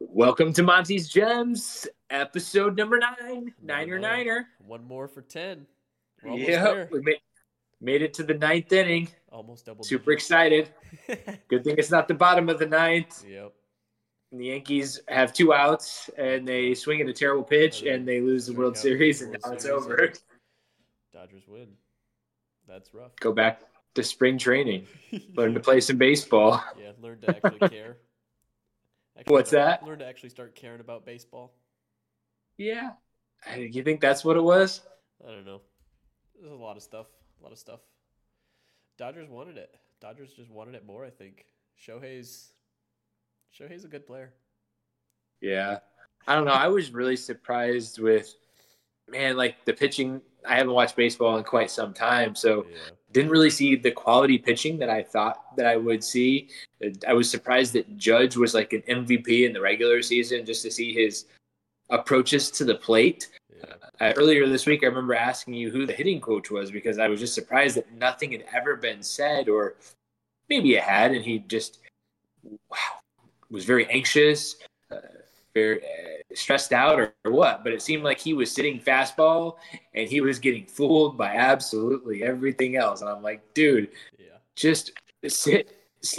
Welcome to Monty's Gems, episode number 9. Number Niner nine. Niner. One more for 10. We're almost Yep, there. we made it to the ninth inning. Almost double Super digits. excited. Good thing it's not the bottom of the ninth. Yep. And the Yankees have 2 outs, and they swing at a terrible pitch, and they lose the World Series, and now it's over. Dodgers win. That's rough. Go back to spring training. Learn to play some baseball. Yeah, learn to actually care. What's that? Learn to actually start caring about baseball. Yeah. You think that's what it was? I don't know. There's a lot of stuff. Dodgers wanted it. Dodgers just wanted it more, I think. Shohei's a good player. Yeah. I don't know. I was really surprised with, like the pitching. I haven't watched baseball in quite some time, so didn't really see the quality pitching that I thought that I would see. I was surprised that Judge was like an MVP in the regular season just to see his approaches to the plate. Yeah. Earlier this week, I remember asking you who the hitting coach was because I was just surprised that nothing had ever been said, or maybe it had, and he just was very anxious, very stressed out or what, but it seemed like he was sitting fastball and he was getting fooled by absolutely everything else. And I'm like, dude, just sit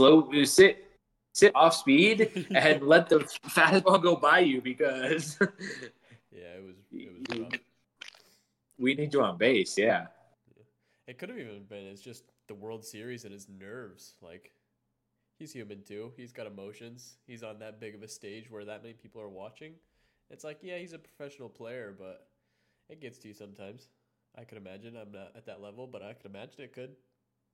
off speed and let the fastball go by you because it was rough. We need you on base. Yeah. It could have even been, it's just the World Series and his nerves. Like, he's human too. He's got emotions. He's on that big of a stage where that many people are watching. It's like, yeah, he's a professional player, but it gets to you sometimes. I could imagine. I'm not at that level, but I could imagine it could.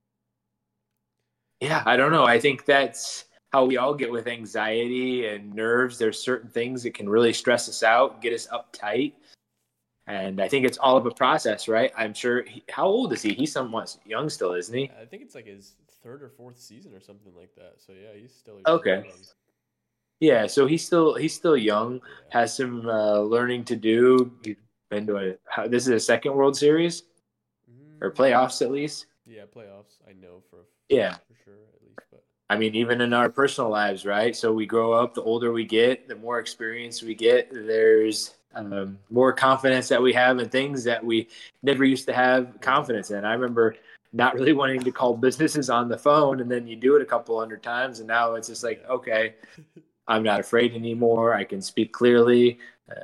Yeah, I don't know. I think that's how we all get with anxiety and nerves. There's certain things that can really stress us out, get us uptight. And I think it's all of a process, right? I'm sure. How old is he? He's somewhat young still, isn't he? I think it's like his 3rd or 4th season or something like that. So yeah, he's still okay. Young. Yeah, so he's still young. Has some learning to do. He's been to this is a second World Series or playoffs at least. Yeah, playoffs. I know for sure at least. But I mean, even in our personal lives, right? So we grow up. The older we get, the more experience we get. There's more confidence that we have in things that we never used to have confidence in. I remember not really wanting to call businesses on the phone, and then you do it a couple hundred times, and now it's just like, okay, I'm not afraid anymore. I can speak clearly.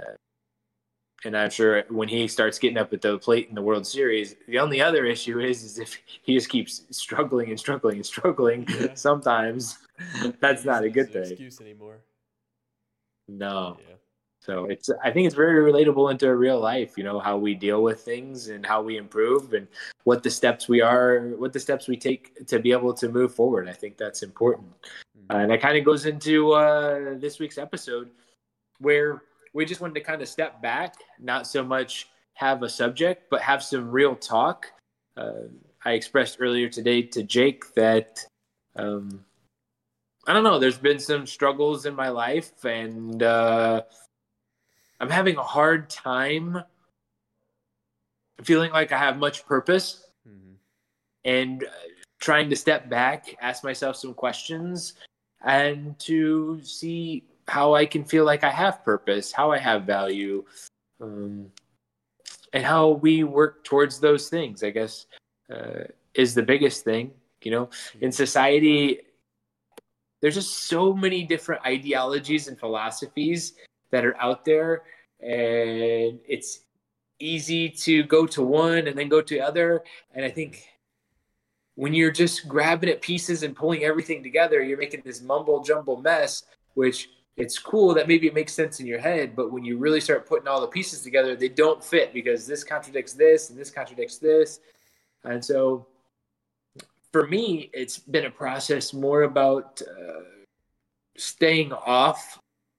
And I'm sure when he starts getting up at the plate in the World Series, the only other issue is if he just keeps struggling and struggling and struggling, sometimes that's not a good thing. Excuse anymore. No. Yeah. So I think it's very relatable into real life, how we deal with things and how we improve and what the steps we take to be able to move forward. I think that's important. And that kind of goes into this week's episode where we just wanted to kind of step back, not so much have a subject, but have some real talk. I expressed earlier today to Jake that, I don't know, there's been some struggles in my life, and I'm having a hard time feeling like I have much purpose and trying to step back, ask myself some questions, and to see how I can feel like I have purpose, how I have value, and how we work towards those things, I guess, is the biggest thing. In society, there's just so many different ideologies and philosophies that are out there, and it's easy to go to one and then go to the other. And I think when you're just grabbing at pieces and pulling everything together, you're making this mumble jumble mess, which it's cool that maybe it makes sense in your head, but when you really start putting all the pieces together, they don't fit because this contradicts this and this contradicts this. And so for me, it's been a process more about staying off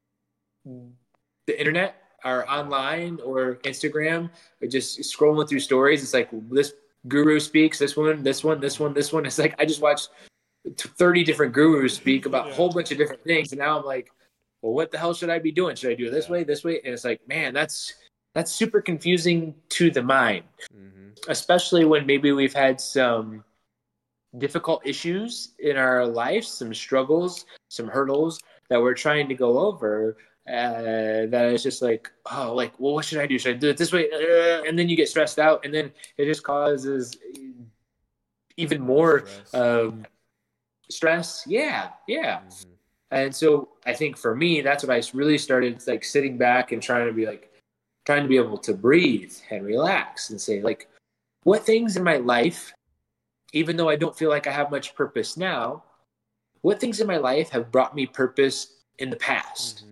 the internet or online or Instagram, or just scrolling through stories. It's like this guru speaks, this one. It's like I just watched 30 different gurus speak about a whole bunch of different things, and now I'm like, well, what the hell should I be doing? Should I do it this way? And it's like, man, that's super confusing to the mind, especially when maybe we've had some difficult issues in our life, some struggles, some hurdles that we're trying to go over, that it's just like, oh, like, well, what should I do? Should I do it this way? And then you get stressed out, and then it just causes even more stress. Yeah. Mm-hmm. And so I think for me, that's what I really started, like, sitting back and trying to be able to breathe and relax and say, like, what things in my life, even though I don't feel like I have much purpose now, what things in my life have brought me purpose in the past?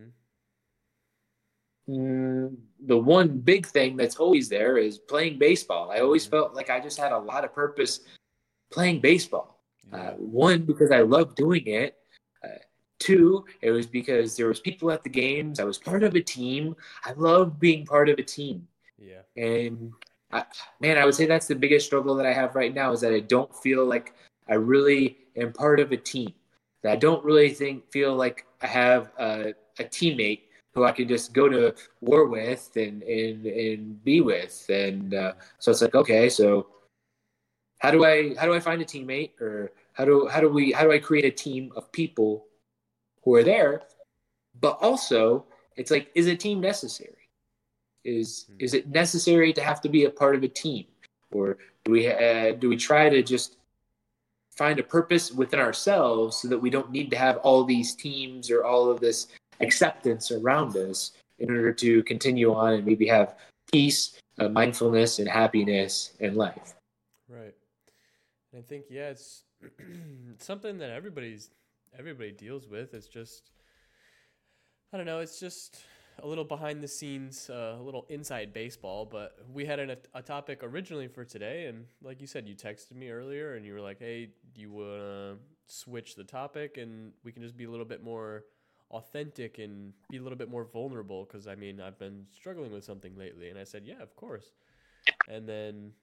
The one big thing that's always there is playing baseball. I always felt like I just had a lot of purpose playing baseball. One, because I love doing it. Two, it was because there was people at the games. I was part of a team. I love being part of a team. Yeah. And I would say that's the biggest struggle that I have right now, is that I don't feel like I really am part of a team. That I don't really feel like I have a teammate who I can just go to war with and be with. And so it's like, okay, so how do I find a teammate, or how do I create a team of people who are there? But also, it's like, is a team necessary? Is it necessary to have to be a part of a team, or do we try to just find a purpose within ourselves so that we don't need to have all these teams or all of this acceptance around us in order to continue on and maybe have peace, mindfulness, and happiness in life? Right. And I think, yeah, it's something that everybody deals with. It's just, I don't know, it's just a little behind the scenes, a little inside baseball. But we had a topic originally for today, and like you said, you texted me earlier and you were like, hey, do you want to switch the topic and we can just be a little bit more authentic and be a little bit more vulnerable? Because I mean, I've been struggling with something lately. And I said, yeah, of course. And then,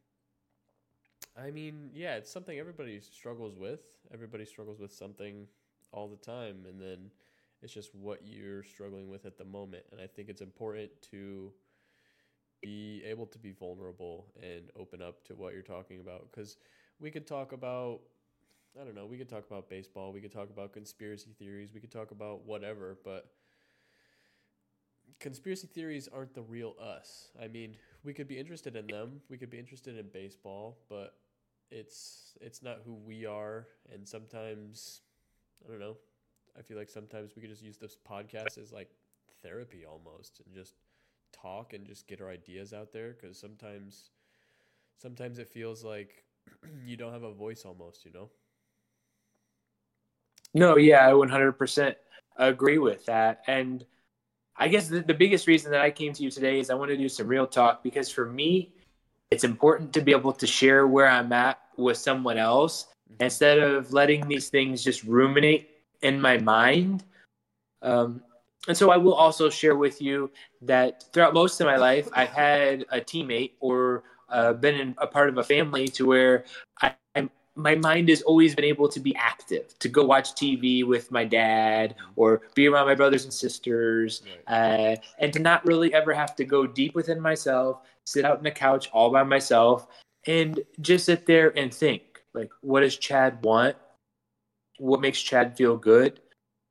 I mean, yeah, it's something everybody struggles with. Everybody struggles with something all the time. And then it's just what you're struggling with at the moment. And I think it's important to be able to be vulnerable and open up to what you're talking about. Because we could talk about, I don't know, we could talk about baseball. We could talk about conspiracy theories. We could talk about whatever. But conspiracy theories aren't the real us. I mean, we could be interested in them. We could be interested in baseball. But it's not who we are. And sometimes, I don't know, I feel like sometimes we could just use this podcast as like therapy almost, and just talk and just get our ideas out there. Because sometimes it feels like you don't have a voice almost, you know? No, yeah, I 100% agree with that. And I guess the biggest reason that I came to you today is I want to do some real talk, because for me, it's important to be able to share where I'm at with someone else, instead of letting these things just ruminate in my mind. And so I will also share with you that throughout most of my life, I've had a teammate, or been a part of a family to where my mind has always been able to be active, to go watch TV with my dad or be around my brothers and sisters, and to not really ever have to go deep within myself, sit out on the couch all by myself, and just sit there and think, like, what does Chad want? What makes Chad feel good?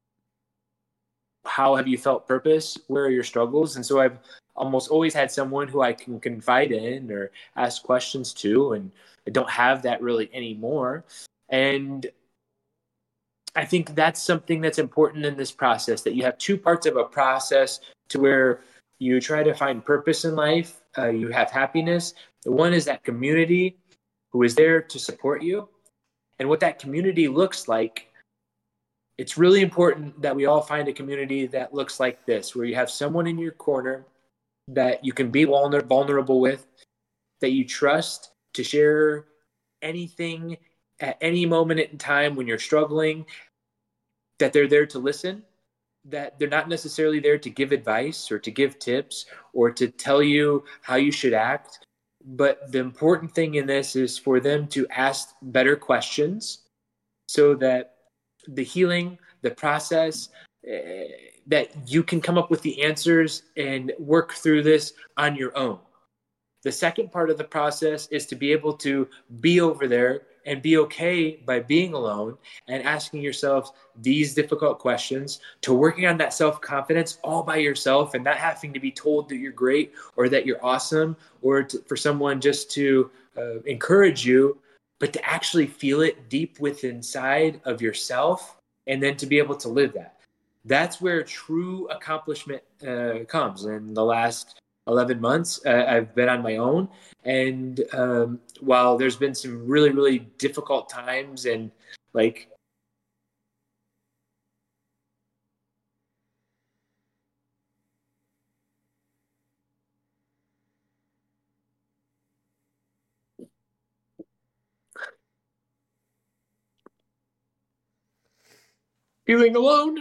How have you felt purpose? Where are your struggles? And so I've almost always had someone who I can confide in or ask questions to, and I don't have that really anymore. And I think that's something that's important in this process, that you have two parts of a process to where you try to find purpose in life. You have happiness. The one is that community who is there to support you. And what that community looks like, it's really important that we all find a community that looks like this, where you have someone in your corner that you can be vulnerable with, that you trust to share anything at any moment in time when you're struggling, that they're there to listen, that they're not necessarily there to give advice or to give tips or to tell you how you should act. But the important thing in this is for them to ask better questions, so that the healing, the process, that you can come up with the answers and work through this on your own. The second part of the process is to be able to be over there and be okay by being alone and asking yourself these difficult questions, to working on that self-confidence all by yourself and not having to be told that you're great or that you're awesome, or for someone just to encourage you, but to actually feel it deep within inside of yourself, and then to be able to live that. That's where true accomplishment comes. In the last 11 months, I've been on my own. And while there's been some really, really difficult times and like, feeling alone,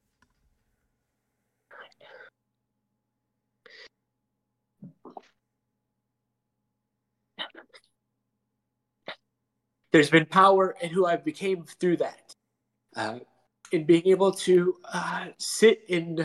there's been power in who I've became through that. In being able to sit and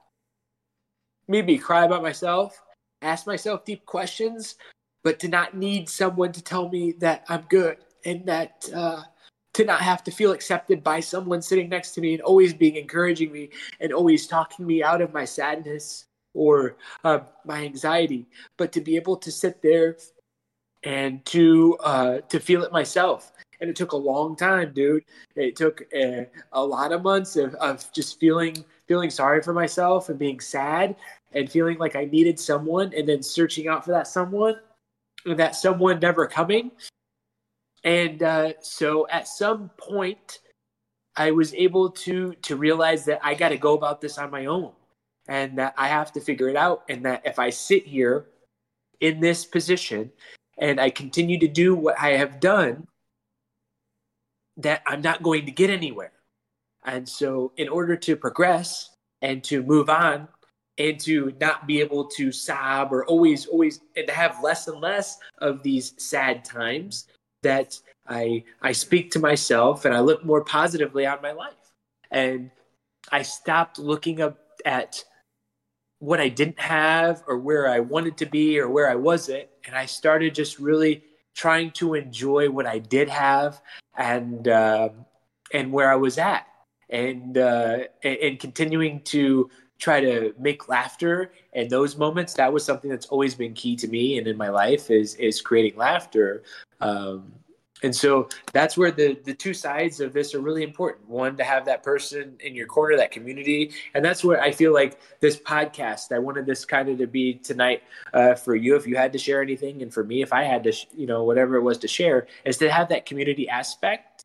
maybe cry about myself, ask myself deep questions, but to not need someone to tell me that I'm good, and that to not have to feel accepted by someone sitting next to me and always being encouraging me and always talking me out of my sadness or my anxiety, but to be able to sit there and to feel it myself. And it took a long time, dude. It took a lot of months of just feeling sorry for myself and being sad and feeling like I needed someone, and then searching out for that someone, and that someone never coming. And so at some point, I was able to realize that I got to go about this on my own, and that I have to figure it out, and that if I sit here in this position and I continue to do what I have done, that I'm not going to get anywhere. And so, in order to progress and to move on and to not be able to sob or always, and to have less and less of these sad times, that I speak to myself and I look more positively on my life. And I stopped looking up at what I didn't have or where I wanted to be or where I wasn't. And I started just really trying to enjoy what I did have, and where I was at, and continuing to try to make laughter in those moments. That was something that's always been key to me and in my life, is creating laughter. And so that's where the two sides of this are really important. One, to have that person in your corner, that community. And that's where I feel like this podcast, I wanted this kind of to be tonight for you, if you had to share anything. And for me, if I had to, whatever it was to share, is to have that community aspect.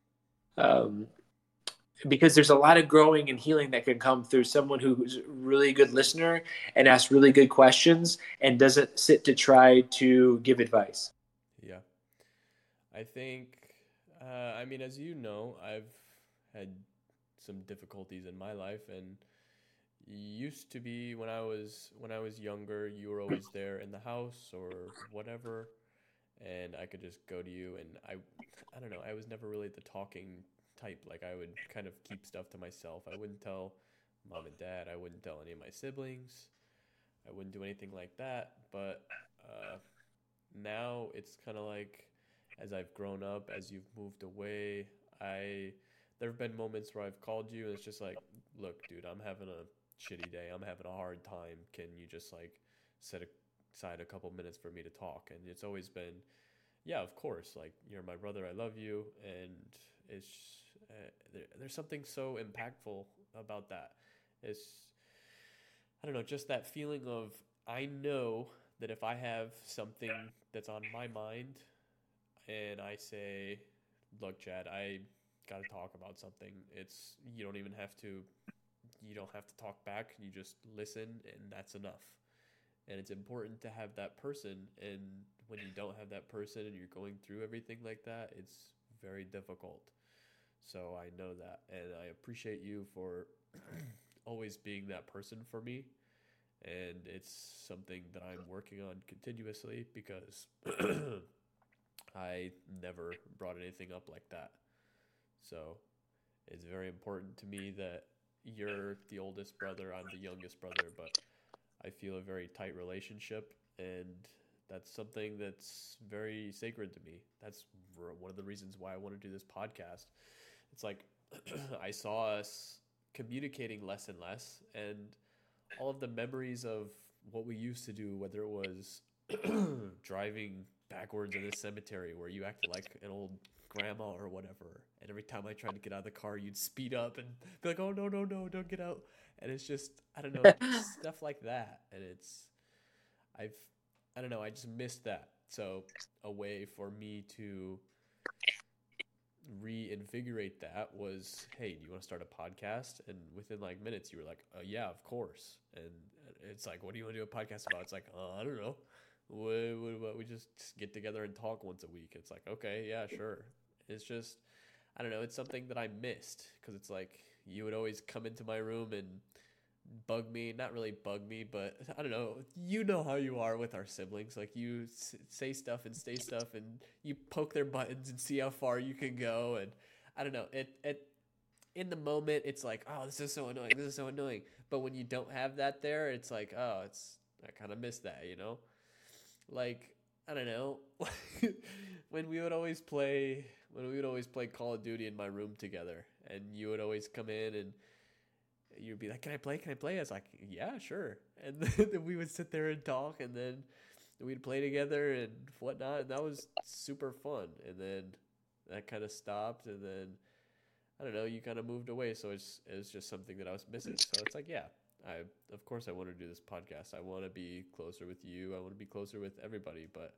Because there's a lot of growing and healing that can come through someone who's a really good listener and asks really good questions and doesn't sit to try to give advice. Yeah. I think, I mean, as you know, I've had some difficulties in my life, and used to be when I was younger, you were always there in the house or whatever, and I could just go to you, and I don't know, I was never really the talking type. Like, I would kind of keep stuff to myself. I wouldn't tell mom and dad. I wouldn't tell any of my siblings. I wouldn't do anything like that. But now it's kind of like, as I've grown up, as you've moved away, I there have been moments where I've called you and it's just like, look, dude, I'm having a shitty day. I'm having a hard time. Can you just like set aside a couple minutes for me to talk? And it's always been, yeah, of course. Like, you're my brother. I love you, and it's there's something so impactful about that. It's, I don't know, just that feeling of, I know that if I have something that's on my mind and I say, look, Chad, I got to talk about something. It's, you don't have to talk back. You just listen, and that's enough. And it's important to have that person. And when you don't have that person and you're going through everything like that, it's very difficult. So I know that, and I appreciate you for always being that person for me. And it's something that I'm working on continuously, because I never brought anything up like that. So it's very important to me that you're the oldest brother, I'm the youngest brother, but I feel a very tight relationship, and That's something that's very sacred to me. That's one of the reasons why I want to do this podcast. It's like I saw us communicating less and less, and all of the memories of what we used to do, whether it was driving backwards in a cemetery where you acted like an old grandma or whatever, and every time I tried to get out of the car, you'd speed up and be like, "Oh no, no, no, don't get out!" And it's just, I don't know, stuff like that, and I've, I don't know, I just missed that. So a way for me to reinvigorate that was, hey, do you want to start a podcast? And within like minutes, you were like, yeah, of course. And it's like, what do you want to do a podcast about? It's like, I don't know. We just get together and talk once a week. It's like, okay, yeah, sure. It's just, I don't know. It's something that I missed because it's like you would always come into my room and bug me, not really bug me, but I don't know, you know how you are with our siblings, like you say stuff and say stuff and you poke their buttons and see how far you can go. And I don't know, it in the moment it's like, oh, this is so annoying, but when you don't have that there, it's like, oh, it's, I kind of miss that, you know, like, I don't know. when we would always play Call of Duty in my room together, and you would always come in and you'd be like, can I play? I was like, yeah, sure. And then we would sit there and talk, and then we'd play together and whatnot. And that was super fun. And then that kind of stopped. And then, I don't know, you kind of moved away. So it's just something that I was missing. So it's like, yeah, of course I want to do this podcast. I want to be closer with you. I want to be closer with everybody. But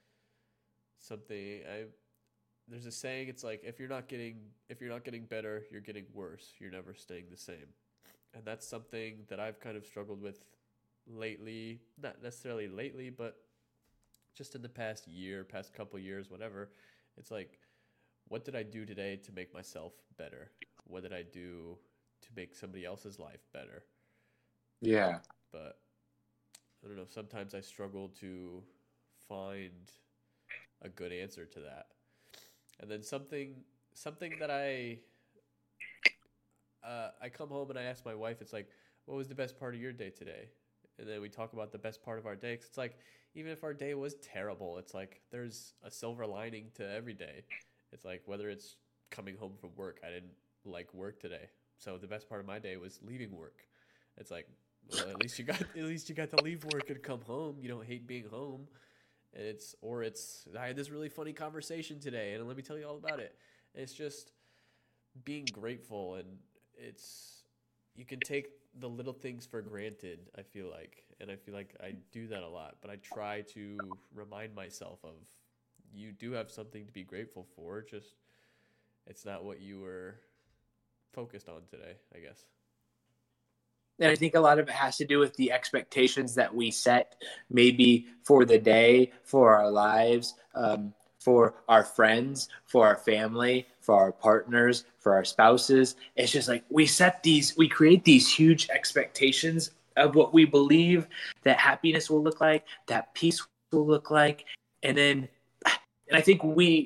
there's a saying, it's like, if you're not getting better, you're getting worse. You're never staying the same. And that's something that I've kind of struggled with lately, not necessarily lately, but just in the past couple years, whatever. It's like, what did I do today to make myself better? What did I do to make somebody else's life better? Yeah. But I don't know, sometimes I struggle to find a good answer to that. And then something that I come home and I ask my wife, it's like, what was the best part of your day today? And then we talk about the best part of our day. 'Cause it's like, even if our day was terrible, it's like there's a silver lining to every day. It's like, whether it's coming home from work, I didn't like work today, so the best part of my day was leaving work. It's like, well, at least you got to leave work and come home. You don't hate being home. And I had this really funny conversation today, and let me tell you all about it. And it's just being grateful, and you can take the little things for granted, I feel like. And I feel like I do that a lot, but I try to remind myself of, you do have something to be grateful for, just it's not what you were focused on today, I guess. And I think a lot of it has to do with the expectations that we set, maybe for the day, for our lives, for our friends, for our family, for our partners, for our spouses. It's just like we create these huge expectations of what we believe that happiness will look like, that peace will look like. And I think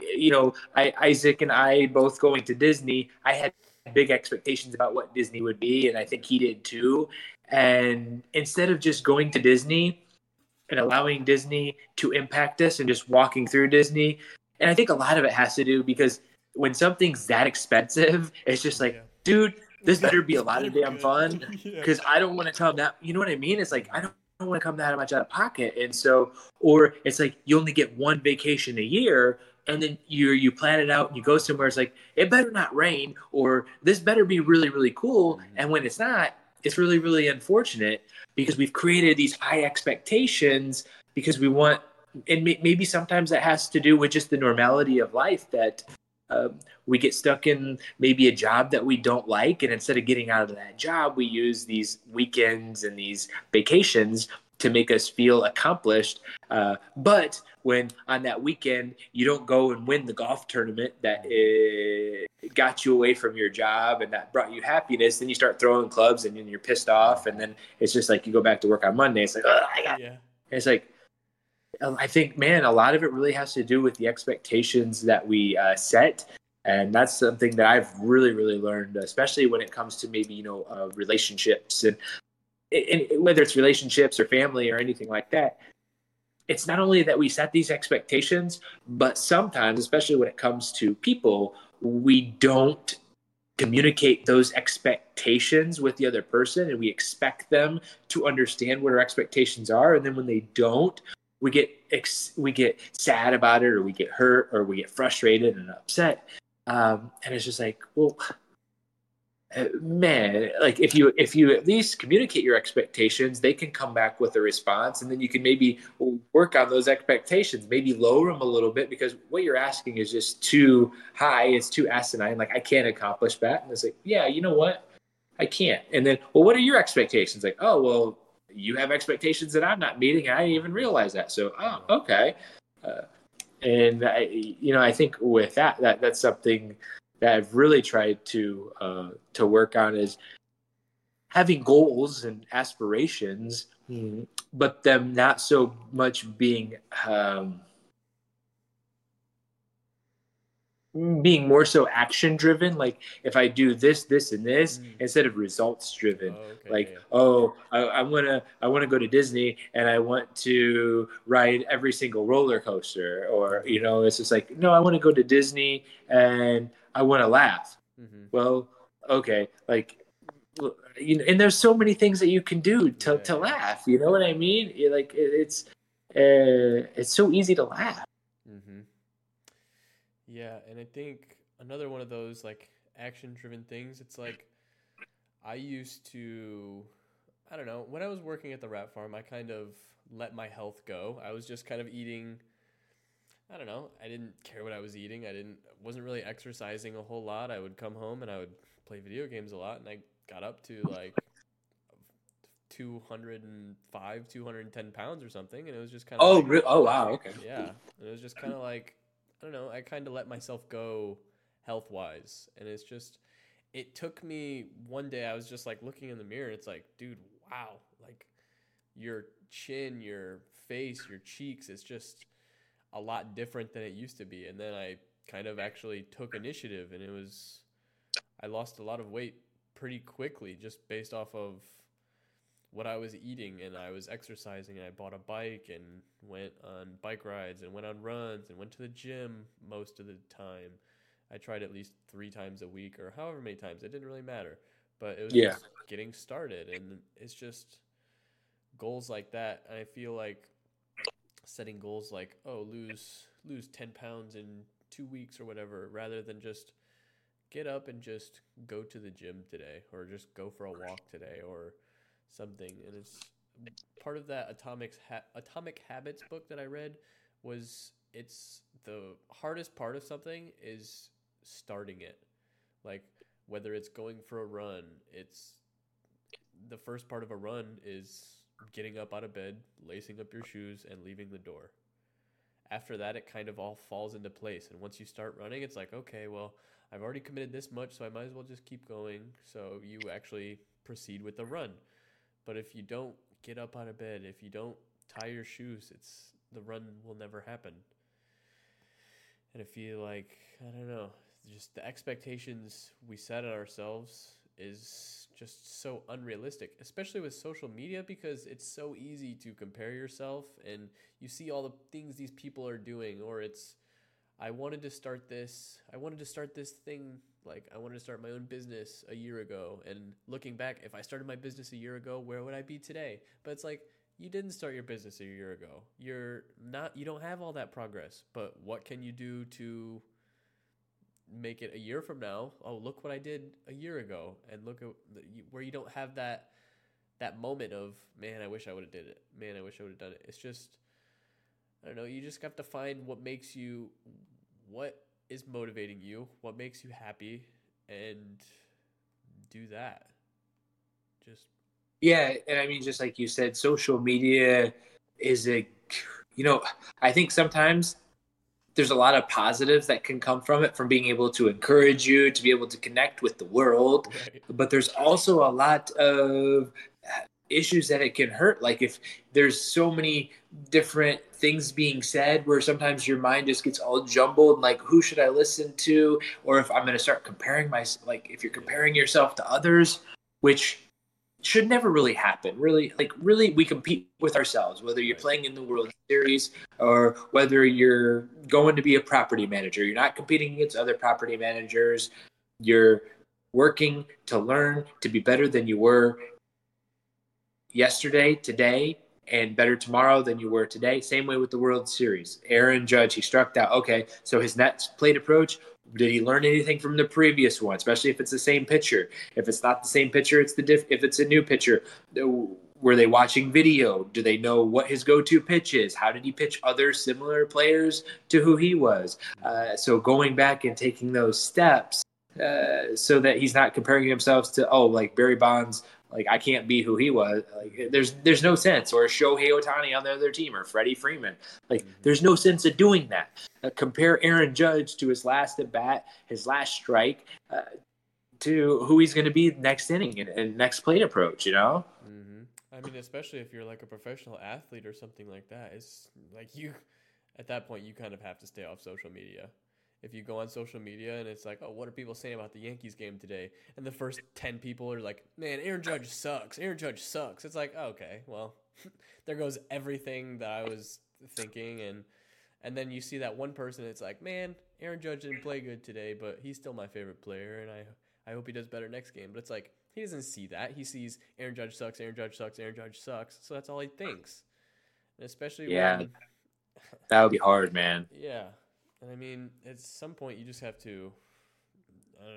Isaac and I both going to Disney, I had big expectations about what Disney would be, and I think he did too. And instead of just going to Disney and allowing Disney to impact us and just walking through Disney, and I think a lot of it has to do because when something's that expensive, it's just like, dude, this better be a lot of damn fun, because I don't want to come that, you know what I mean? It's like, I don't want to come that much out of pocket. And so, or it's like you only get one vacation a year, and then you plan it out and you go somewhere. It's like, it better not rain, or this better be really, really cool. And when it's not, it's really, really unfortunate, because we've created these high expectations because we want, and maybe sometimes that has to do with just the normality of life, that we get stuck in maybe a job that we don't like. And instead of getting out of that job, we use these weekends and these vacations to make us feel accomplished. But when on that weekend, you don't go and win the golf tournament that got you away from your job and that brought you happiness, then you start throwing clubs and then you're pissed off. And then it's just like you go back to work on Monday. It's like, It's like, I think, man, a lot of it really has to do with the expectations that we set. And that's something that I've really, really learned, especially when it comes to maybe, relationships, and whether it's relationships or family or anything like that. it's not only that we set these expectations, but sometimes, especially when it comes to people, we don't communicate those expectations with the other person, and we expect them to understand what our expectations are. And then when they don't, we get sad about it, or we get hurt, or we get frustrated and upset. And it's just like, well, man, like if you at least communicate your expectations, they can come back with a response, and then you can maybe work on those expectations, maybe lower them a little bit, because what you're asking is just too high, it's too asinine. Like, I can't accomplish that. And it's like, yeah, you know what, I can't. And then, well, what are your expectations? Like, oh, well, you have expectations that I'm not meeting, and I didn't even realize that. So, oh, okay. And I think with that's something that I've really tried to work on, is having goals and aspirations, but them not so much being more so action driven. Like, if I do this, and this, instead of results driven. I want to go to Disney, and I want to ride every single roller coaster, or it's just like, no, I want to go to Disney and I want to laugh. Well, okay, like, and there's so many things that you can do to laugh. You know what I mean? Like, it's so easy to laugh. Yeah, and I think another one of those, like, action-driven things, it's like, I used to, I don't know, when I was working at the rat farm, I kind of let my health go. I was just kind of eating, I don't know, I didn't care what I was eating. Wasn't really exercising a whole lot. I would come home and I would play video games a lot, and I got up to like 205, 210 pounds or something, and it was just kind of oh wow, okay. Yeah, and it was just kind of like, I don't know, I kind of let myself go health-wise, and it took me one day, I was just like looking in the mirror, and it's like, dude, wow, like, your chin, your face, your cheeks, it's just a lot different than it used to be. And then I kind of actually took initiative, and I lost a lot of weight pretty quickly just based off of what I was eating, and I was exercising, and I bought a bike and went on bike rides and went on runs and went to the gym most of the time. I tried at least 3 times a week, or however many times. It didn't really matter, but it was just getting started. And it's just goals like that. And I feel like setting goals like, oh, lose 10 pounds in 2 weeks or whatever, rather than just get up and just go to the gym today, or just go for a walk today, or something. And it's part of that Atomic Habits book that I read, was it's the hardest part of something is starting it. Like, whether it's going for a run, it's the first part of a run is getting up out of bed, lacing up your shoes, and leaving the door. After that, it kind of all falls into place. And once you start running, it's like, okay, well, I've already committed this much, so I might as well just keep going. So you actually proceed with the run. But if you don't get up out of bed, if you don't tie your shoes, the run will never happen. And I feel like, I don't know, just the expectations we set on ourselves is just so unrealistic, especially with social media, because it's so easy to compare yourself, and you see all the things these people are doing, or it's, I wanted to start this thing, like, I wanted to start my own business a year ago, and looking back, if I started my business a year ago, where would I be today? But it's like, you didn't start your business a year ago. You don't have all that progress, but what can you do to make it a year from now? Oh, look what I did a year ago, and look at where you don't have that moment of, man, I wish I would have did it. Man, I wish I would have done it. It's just, I don't know. You just have to find what is motivating you, what makes you happy, and do that. And I mean, just like you said, social media is I think sometimes there's a lot of positives that can come from it, from being able to encourage you to be able to connect with the world. Right. But there's also a lot of issues that it can hurt. Like, if there's so many different things being said, where sometimes your mind just gets all jumbled, like, who should I listen to? Or if I'm going to start comparing if you're comparing yourself to others, which should never really happen. Really, we compete with ourselves, whether you're Right. playing in the World Series or whether you're going to be a property manager. You're not competing against other property managers. You're working to learn to be better than you were yesterday, today, and better tomorrow than you were today. Same way with the World Series. Aaron Judge, he struck out. Okay, so his next plate approach, did he learn anything from the previous one? Especially if it's the same pitcher. If it's not the same pitcher, it's if it's a new pitcher. Were they watching video? Do they know what his go-to pitch is? How did he pitch other similar players to who he was? So going back and taking those steps so that he's not comparing himself to like Barry Bonds. Like, I can't be who he was. Like, there's no sense. Or Shohei Ohtani on the other team, or Freddie Freeman. Like, there's no sense of doing that. Compare Aaron Judge to his last at bat, his last strike, to who he's going to be next inning and next plate approach. Mm-hmm. I mean, especially if you're like a professional athlete or something like that, it's like at that point, you kind of have to stay off social media. If you go on social media and it's like, oh, what are people saying about the Yankees game today? And the first 10 people are like, man, Aaron Judge sucks. Aaron Judge sucks. It's like, oh, okay, well, there goes everything that I was thinking. And then you see that one person, it's like, man, Aaron Judge didn't play good today, but he's still my favorite player, and I hope he does better next game. But it's like, he doesn't see that. He sees Aaron Judge sucks, Aaron Judge sucks, Aaron Judge sucks. So that's all he thinks. And especially when... that would be hard, man. Yeah. And I mean, at some point, you just have to, I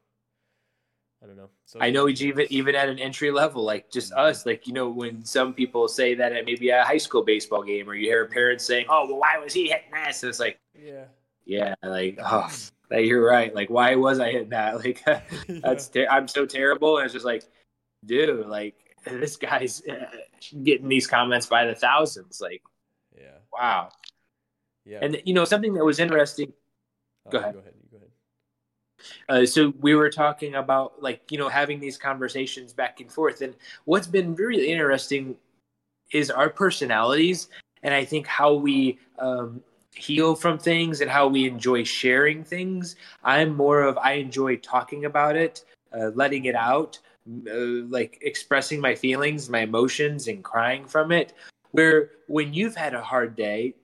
don't know. So I know even at an entry level, like just us, like, when some people say that at maybe a high school baseball game, or you hear parents saying, oh, well, why was he hitting this? And it's like, like, oh, you're right. Like, why was I hitting that? Like, I'm so terrible. And it's just like, dude, like, this guy's getting these comments by the thousands. Like, wow. Yeah. And, something that was interesting. Go ahead. You go ahead. So we were talking about, like, having these conversations back and forth. And what's been really interesting is our personalities. And I think how we heal from things and how we enjoy sharing things. I enjoy talking about it, letting it out, like expressing my feelings, my emotions, and crying from it. Where when you've had a hard day,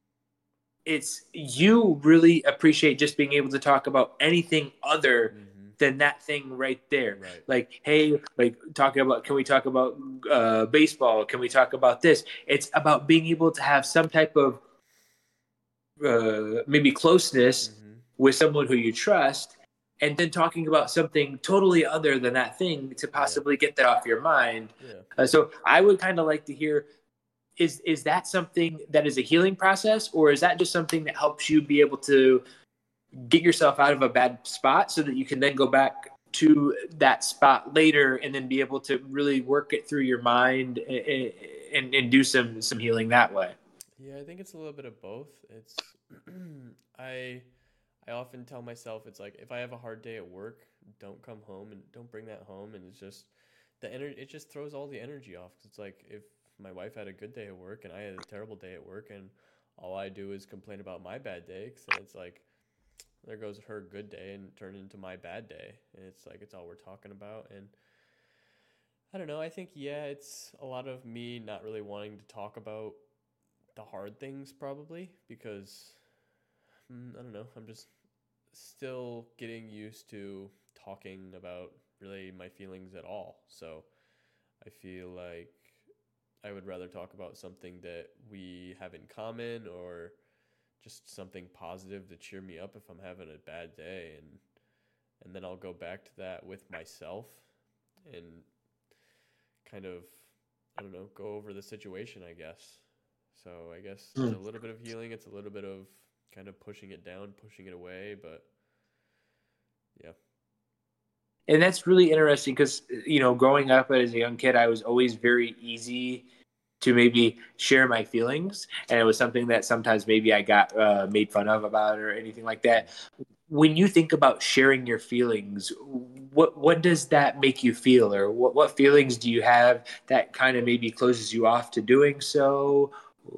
you really appreciate just being able to talk about anything other than that thing right there. Right. Like, hey, like can we talk about baseball? Can we talk about this? It's about being able to have some type of maybe closeness with someone who you trust, and then talking about something totally other than that thing to possibly get that off your mind. So I would kind of like to hear, is that something that is a healing process, or is that just something that helps you be able to get yourself out of a bad spot so that you can then go back to that spot later and then be able to really work it through your mind and do some healing that way? Yeah, I think it's a little bit of both. It's I often tell myself, it's like, if I have a hard day at work, don't come home and don't bring that home, and it's just it just throws all the energy off. 'Cause it's like, if my wife had a good day at work and I had a terrible day at work, and all I do is complain about my bad day, because then it's like, there goes her good day and turned into my bad day, and it's like, it's all we're talking about. And I don't know, I think, it's a lot of me not really wanting to talk about the hard things, probably, because I don't know, I'm just still getting used to talking about really my feelings at all. So I feel like I would rather talk about something that we have in common, or just something positive to cheer me up if I'm having a bad day, and then I'll go back to that with myself and kind of, I don't know, go over the situation, I guess. So I guess it's a little bit of healing. It's a little bit of kind of pushing it down, pushing it away, but yeah. And that's really interesting because, growing up as a young kid, I was always very easy to maybe share my feelings. And it was something that sometimes maybe I got made fun of about or anything like that. When you think about sharing your feelings, what does that make you feel? Or what feelings do you have that kind of maybe closes you off to doing so?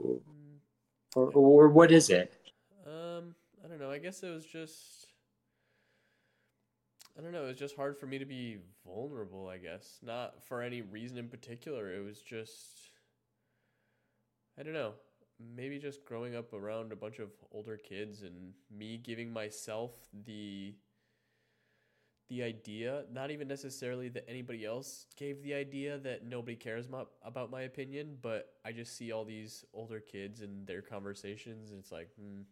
Or what is it? I don't know. I guess it was just, I don't know. It was just hard for me to be vulnerable, I guess. Not for any reason in particular. It was just, I don't know. Maybe just growing up around a bunch of older kids and me giving myself the idea, not even necessarily that anybody else gave the idea that nobody cares about my opinion, but I just see all these older kids and their conversations, and it's like,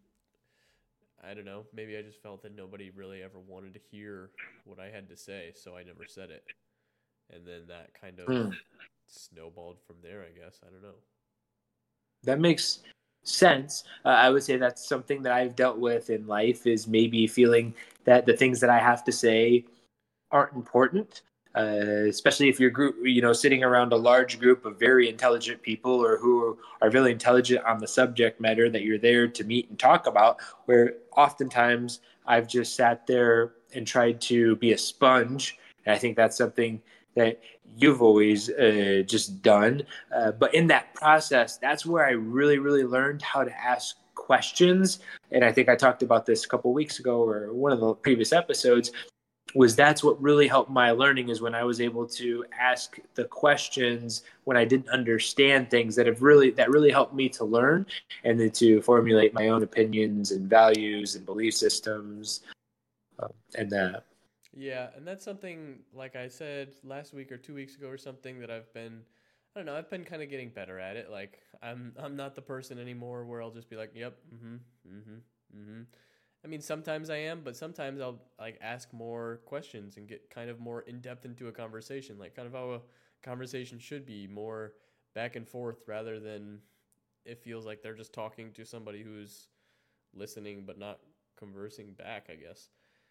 I don't know. Maybe I just felt that nobody really ever wanted to hear what I had to say, so I never said it. And then that kind of Hmm. snowballed from there, I guess. I don't know. That makes sense. I would say that's something that I've dealt with in life is maybe feeling that the things that I have to say aren't important, especially if you're group, sitting around a large group of very intelligent people or who are really intelligent on the subject matter that you're there to meet and talk about. Where oftentimes I've just sat there and tried to be a sponge, and I think that's something that you've always just done. But in that process, that's where I really, really learned how to ask questions. And I think I talked about this a couple of weeks ago or one of the previous episodes was that's what really helped my learning is when I was able to ask the questions when I didn't understand things that really helped me to learn and then to formulate my own opinions and values and belief systems and that. Yeah, and that's something, like I said last week or 2 weeks ago or something, that I don't know, I've been kind of getting better at it. Like, I'm not the person anymore where I'll just be like, yep, mm-hmm, mm-hmm, mm-hmm. I mean, sometimes I am, but sometimes I'll like ask more questions and get kind of more in depth into a conversation, like kind of how a conversation should be, more back and forth rather than it feels like they're just talking to somebody who's listening but not conversing back, I guess.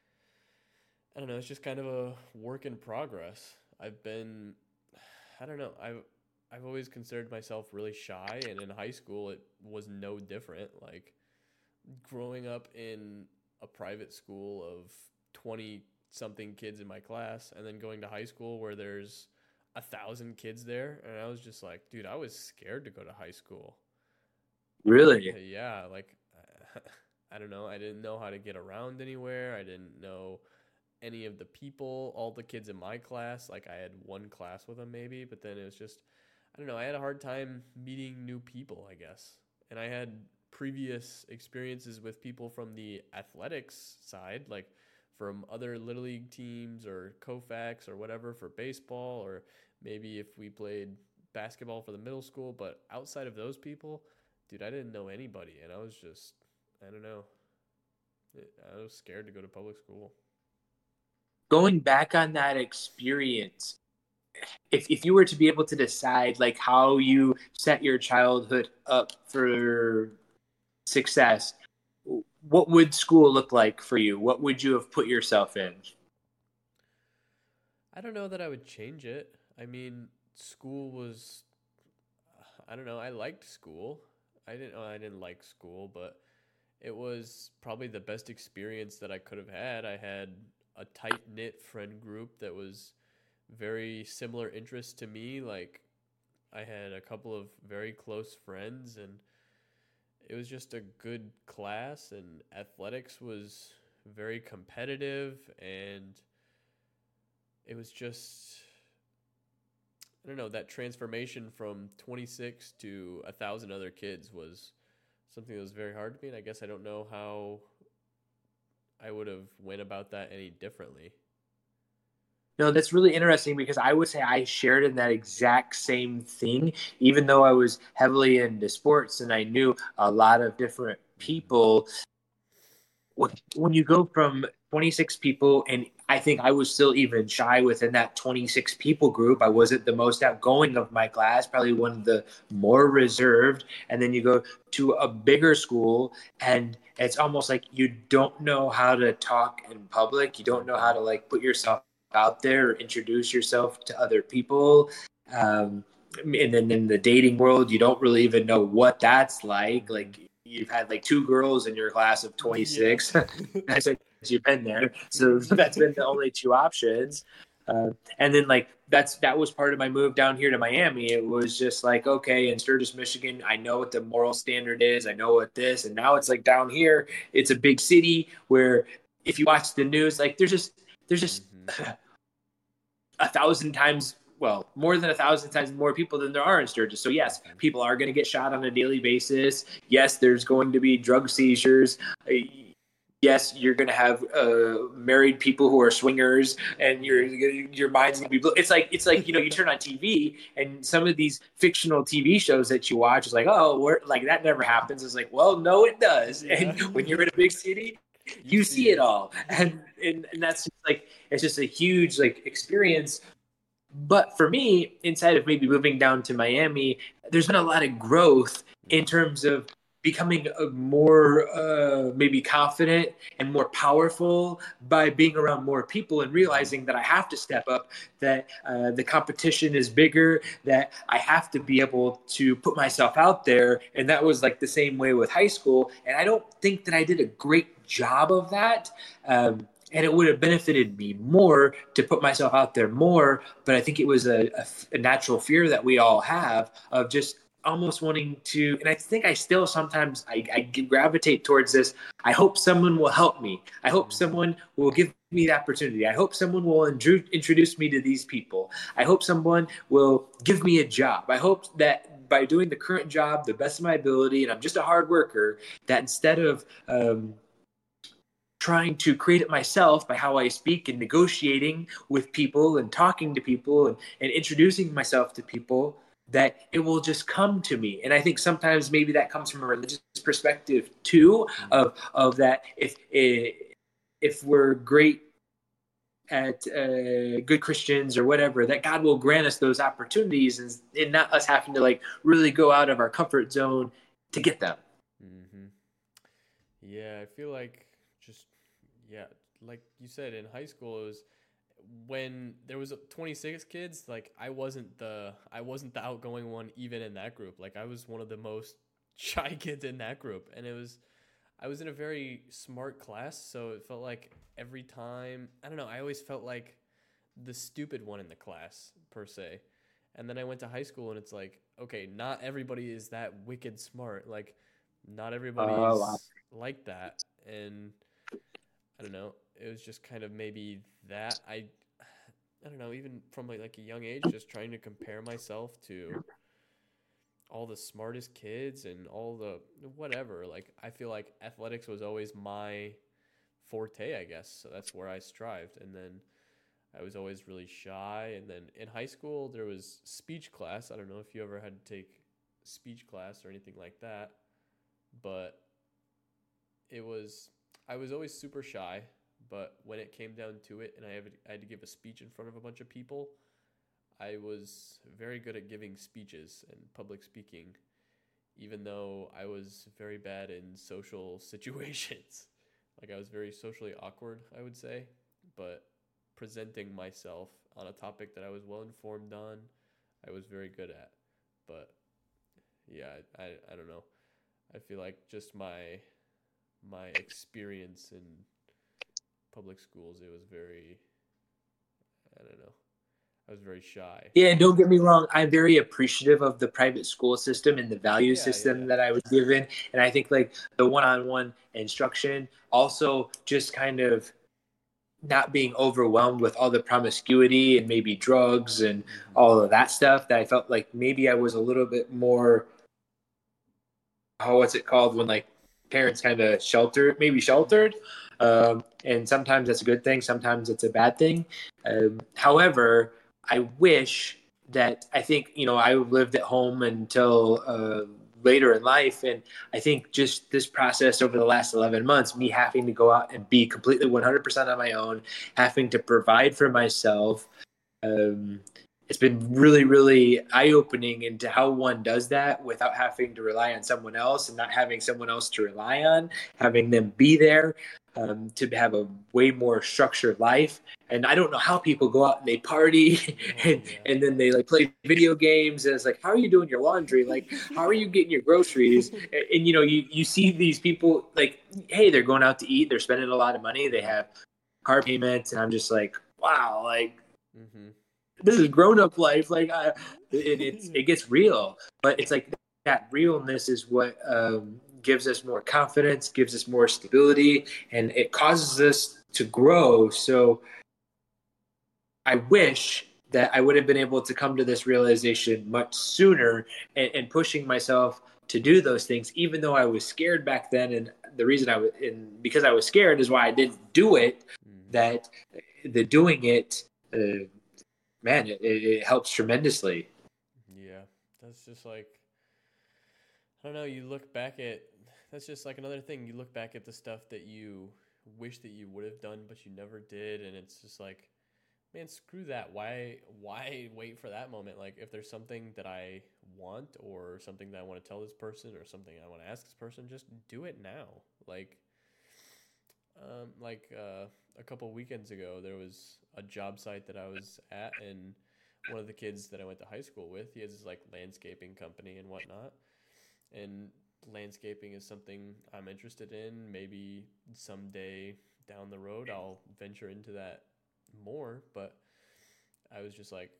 I don't know, it's just kind of a work in progress. I've been I don't know, I've always considered myself really shy, and in high school it was no different. Like growing up in a private school of 20 something kids in my class and then going to high school where there's 1,000 kids there, and I was just like, dude, I was scared to go to high school. Really? Yeah, like I don't know, I didn't know how to get around anywhere. I didn't know any of the people, all the kids in my class. Like I had one class with them maybe, but then it was just, I don't know, I had a hard time meeting new people, I guess. And I had previous experiences with people from the athletics side, like from other little league teams or Kofax or whatever for baseball, or maybe if we played basketball for the middle school. But outside of those people, dude, I didn't know anybody, and I was just, I don't know, I was scared to go to public school. Going back on that experience, if you were to be able to decide like how you set your childhood up for success, what would school look like for you? What would you have put yourself in? I don't know that I would change it. I mean, school was, I don't know, I liked school. I didn't like school, but it was probably the best experience that I could have had. I had a tight knit friend group that was very similar interests to me. Like, I had a couple of very close friends, and it was just a good class, and athletics was very competitive, and it was just, I don't know, that transformation from 26 to 1,000 other kids was something that was very hard to me, and I guess I don't know how I would have went about that any differently. No, that's really interesting because I would say I shared in that exact same thing, even though I was heavily into sports and I knew a lot of different people. When you go from 26 people, and I think I was still even shy within that 26 people group. I wasn't the most outgoing of my class, probably one of the more reserved. And then you go to a bigger school, and it's almost like you don't know how to talk in public. You don't know how to like put yourself out there or introduce yourself to other people. Um, and then in the dating world, you don't really even know what that's like. Mm-hmm. Like you've had like two girls in your class of Yeah. 26. I said you've been there, so that's been the only two options. And then like that was part of my move down here to Miami. It was just like, okay, in Sturgis, Michigan, I know what the moral standard is. I know what this, and now it's like down here, it's a big city where if you watch the news, like there's just there's just 1,000 times, well, more than 1,000 times more people than there are in Sturgis. So yes, people are going to get shot on a daily basis. Yes, there's going to be drug seizures. Yes, you're going to have married people who are swingers, and your mind's going to be. It's like you turn on TV, and some of these fictional TV shows that you watch is like, oh, like that never happens. It's like, well, no, it does. Yeah. And when you're in a big city, you see it all, and that's just like, it's just a huge like experience. But for me, inside of maybe moving down to Miami, there's been a lot of growth in terms of becoming a more maybe confident and more powerful by being around more people and realizing that I have to step up, that the competition is bigger, that I have to be able to put myself out there. And that was like the same way with high school. And I don't think that I did a great job of that. And it would have benefited me more to put myself out there more. But I think it was a natural fear that we all have of just almost wanting to, and I think I still sometimes I gravitate towards this. I hope someone will help me. I hope someone will give me the opportunity. I hope someone will introduce me to these people. I hope someone will give me a job. I hope that by doing the current job the best of my ability, and I'm just a hard worker, that instead of trying to create it myself by how I speak and negotiating with people and talking to people and introducing myself to people, that it will just come to me. And I think sometimes maybe that comes from a religious perspective too, of that if we're great at good Christians or whatever, that God will grant us those opportunities and not us having to like really go out of our comfort zone to get them. Mm-hmm. Yeah, I feel like like you said, in high school, it was when there was 26 kids, like I wasn't the outgoing one even in that group. Like I was one of the most shy kids in that group, and I was in a very smart class, so it felt like every time, I don't know, I always felt like the stupid one in the class per se. And then I went to high school, and it's like, okay, not everybody is that wicked smart. Like not everybody's like that. And I don't know, it was just kind of maybe that I don't know, even from like a young age, just trying to compare myself to all the smartest kids and all the whatever. Like I feel like athletics was always my forte, I guess. So that's where I strived. And then I was always really shy. And then in high school, there was speech class. I don't know if you ever had to take speech class or anything like that, but I was always super shy. But when it came down to it and I had to give a speech in front of a bunch of people, I was very good at giving speeches and public speaking, even though I was very bad in social situations. Like I was very socially awkward, I would say, but presenting myself on a topic that I was well informed on, I was very good at. But yeah, I don't know. I feel like just my experience in public schools, it was very, I don't know, I was very shy. Yeah, and don't get me wrong, I'm very appreciative of the private school system and the value system that I was given. And I think like the one-on-one instruction, also just kind of not being overwhelmed with all the promiscuity and maybe drugs and all of that stuff, that I felt like maybe I was a little bit more, what's it called, when like parents kind of sheltered. And sometimes that's a good thing, sometimes it's a bad thing. However, I wish that, I think, I lived at home until later in life. And I think just this process over the last 11 months, me having to go out and be completely 100% on my own, having to provide for myself, it's been really, really eye-opening into how one does that without having to rely on someone else and not having someone else to rely on, having them be there, to have a way more structured life. And I don't know how people go out and they party and then they like play video games. And it's like, how are you doing your laundry? Like, how are you getting your groceries? And you see these people like, hey, they're going out to eat. They're spending a lot of money. They have car payments. And I'm just like, wow, like, this is grown-up life. Like, it gets real, but it's like that realness is what gives us more confidence, gives us more stability, and it causes us to grow. So I wish that I would have been able to come to this realization much sooner, and pushing myself to do those things, even though I was scared back then. And the reason I was, and because I was scared is why I didn't do it. Mm-hmm. That the doing it, man, it helps tremendously. Yeah, that's just like, I don't know. You look back at, that's just like another thing. You look back at the stuff that you wish that you would have done, but you never did, and it's just like, man, screw that. Why wait for that moment? Like, if there's something that I want, or something that I want to tell this person, or something I want to ask this person, just do it now. A couple weekends ago, there was a job site that I was at, and one of the kids that I went to high school with, he has this like landscaping company and whatnot. And landscaping is something I'm interested in. Maybe someday down the road, I'll venture into that more. But I was just like,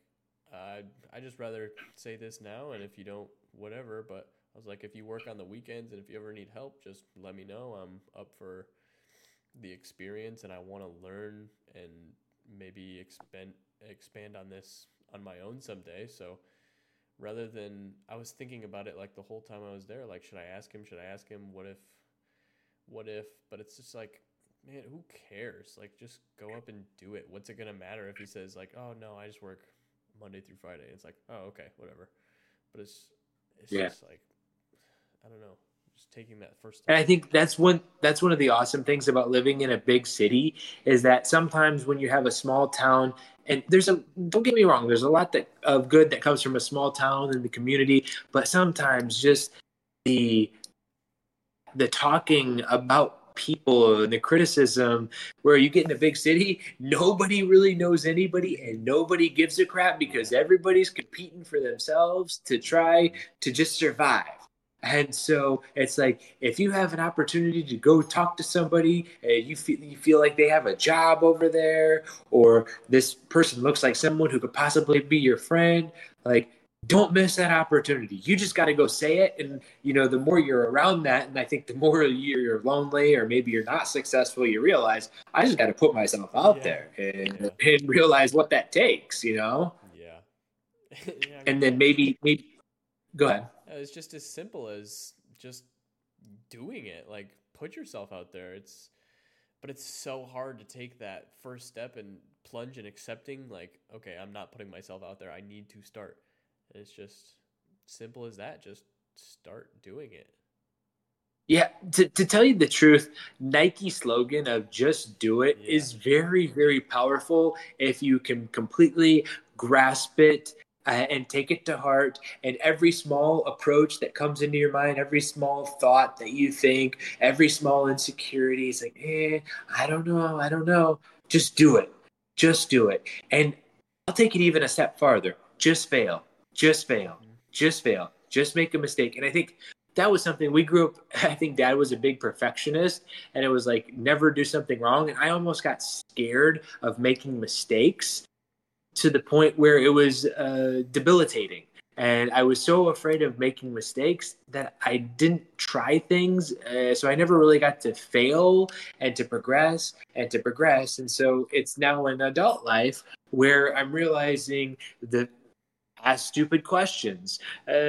I just rather say this now, and if you don't, whatever. But I was like, if you work on the weekends and if you ever need help, just let me know. I'm up for the experience, and I want to learn and maybe expand on this on my own someday. So rather than, I was thinking about it like the whole time I was there, like, should I ask him? Should I ask him? What if? But it's just like, man, who cares? Like, just go up and do it. What's it gonna matter if he says like, oh no, I just work Monday through Friday? It's like, oh okay, whatever. But it's Yeah. just like, I don't know, just taking that first And step. I think that's one of the awesome things about living in a big city, is that sometimes when you have a small town, and don't get me wrong, there's a lot of good that comes from a small town and the community, but sometimes just the the talking about people and the criticism, where you get in a big city, nobody really knows anybody and nobody gives a crap Yeah. because everybody's competing for themselves to try Mm-hmm. to just survive. And so it's like, if you have an opportunity to go talk to somebody and you feel like they have a job over there, or this person looks like someone who could possibly be your friend, like, don't miss that opportunity. You just got to go say it. And, the more you're around that, and I think the more you're lonely or maybe you're not successful, you realize, I just got to put myself out Yeah. there and, Yeah. and realize what that takes. Yeah. Yeah. I And mean, then maybe go ahead. it's just as simple as just doing it. Like, put yourself out there. But it's so hard to take that first step and plunge in accepting, like, okay, I'm not putting myself out there. I need to start. And it's just simple as that. Just start doing it. Yeah, to tell you the truth, Nike slogan of "just do it" Yeah. is very, very powerful if you can completely grasp it, and take it to heart. And every small approach that comes into your mind, every small thought that you think, every small insecurity, is like, I don't know. Just do it. Just do it. And I'll take it even a step farther. Just fail. Just fail. Mm-hmm. Just fail. Just make a mistake. And I think that was something we grew up. I think dad was a big perfectionist, and it was like, never do something wrong. And I almost got scared of making mistakes, to the point where it was debilitating. And I was so afraid of making mistakes that I didn't try things. So I never really got to fail and to progress and to progress. And so it's now in adult life where I'm realizing that, ask stupid questions.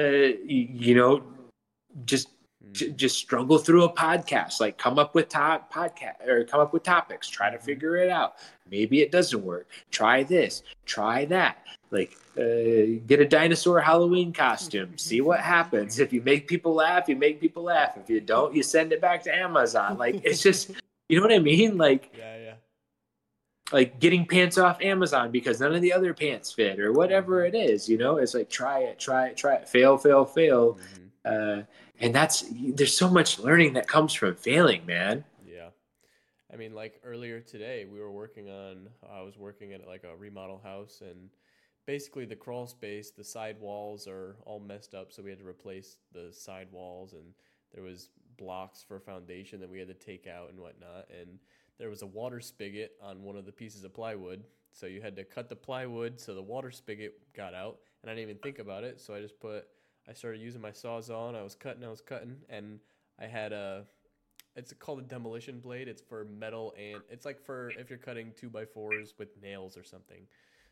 Just Mm-hmm. just struggle through a podcast, like come up with topics, try to Mm-hmm. figure it out. Maybe it doesn't work, try this, try that, like, get a dinosaur Halloween costume, see what happens. If you make people laugh, you make people laugh. If you don't, you send it back to Amazon. Like, it's just, you know what I mean, Yeah. Yeah. like getting pants off Amazon because none of the other pants fit, or whatever Mm-hmm. it is. It's like, try it, fail, fail, fail. Mm-hmm. uh, and there's so much learning that comes from failing, man. Yeah. I mean, like earlier today, I was working at like a remodel house, and basically the crawl space, the side walls are all messed up. So we had to replace the side walls, and there was blocks for foundation that we had to take out and whatnot. And there was a water spigot on one of the pieces of plywood. So you had to cut the plywood so the water spigot got out. And I didn't even think about it. So I started using my Sawzall, and I was cutting, and I had it's called a demolition blade. It's for metal, and it's like for if you're cutting 2x4s with nails or something.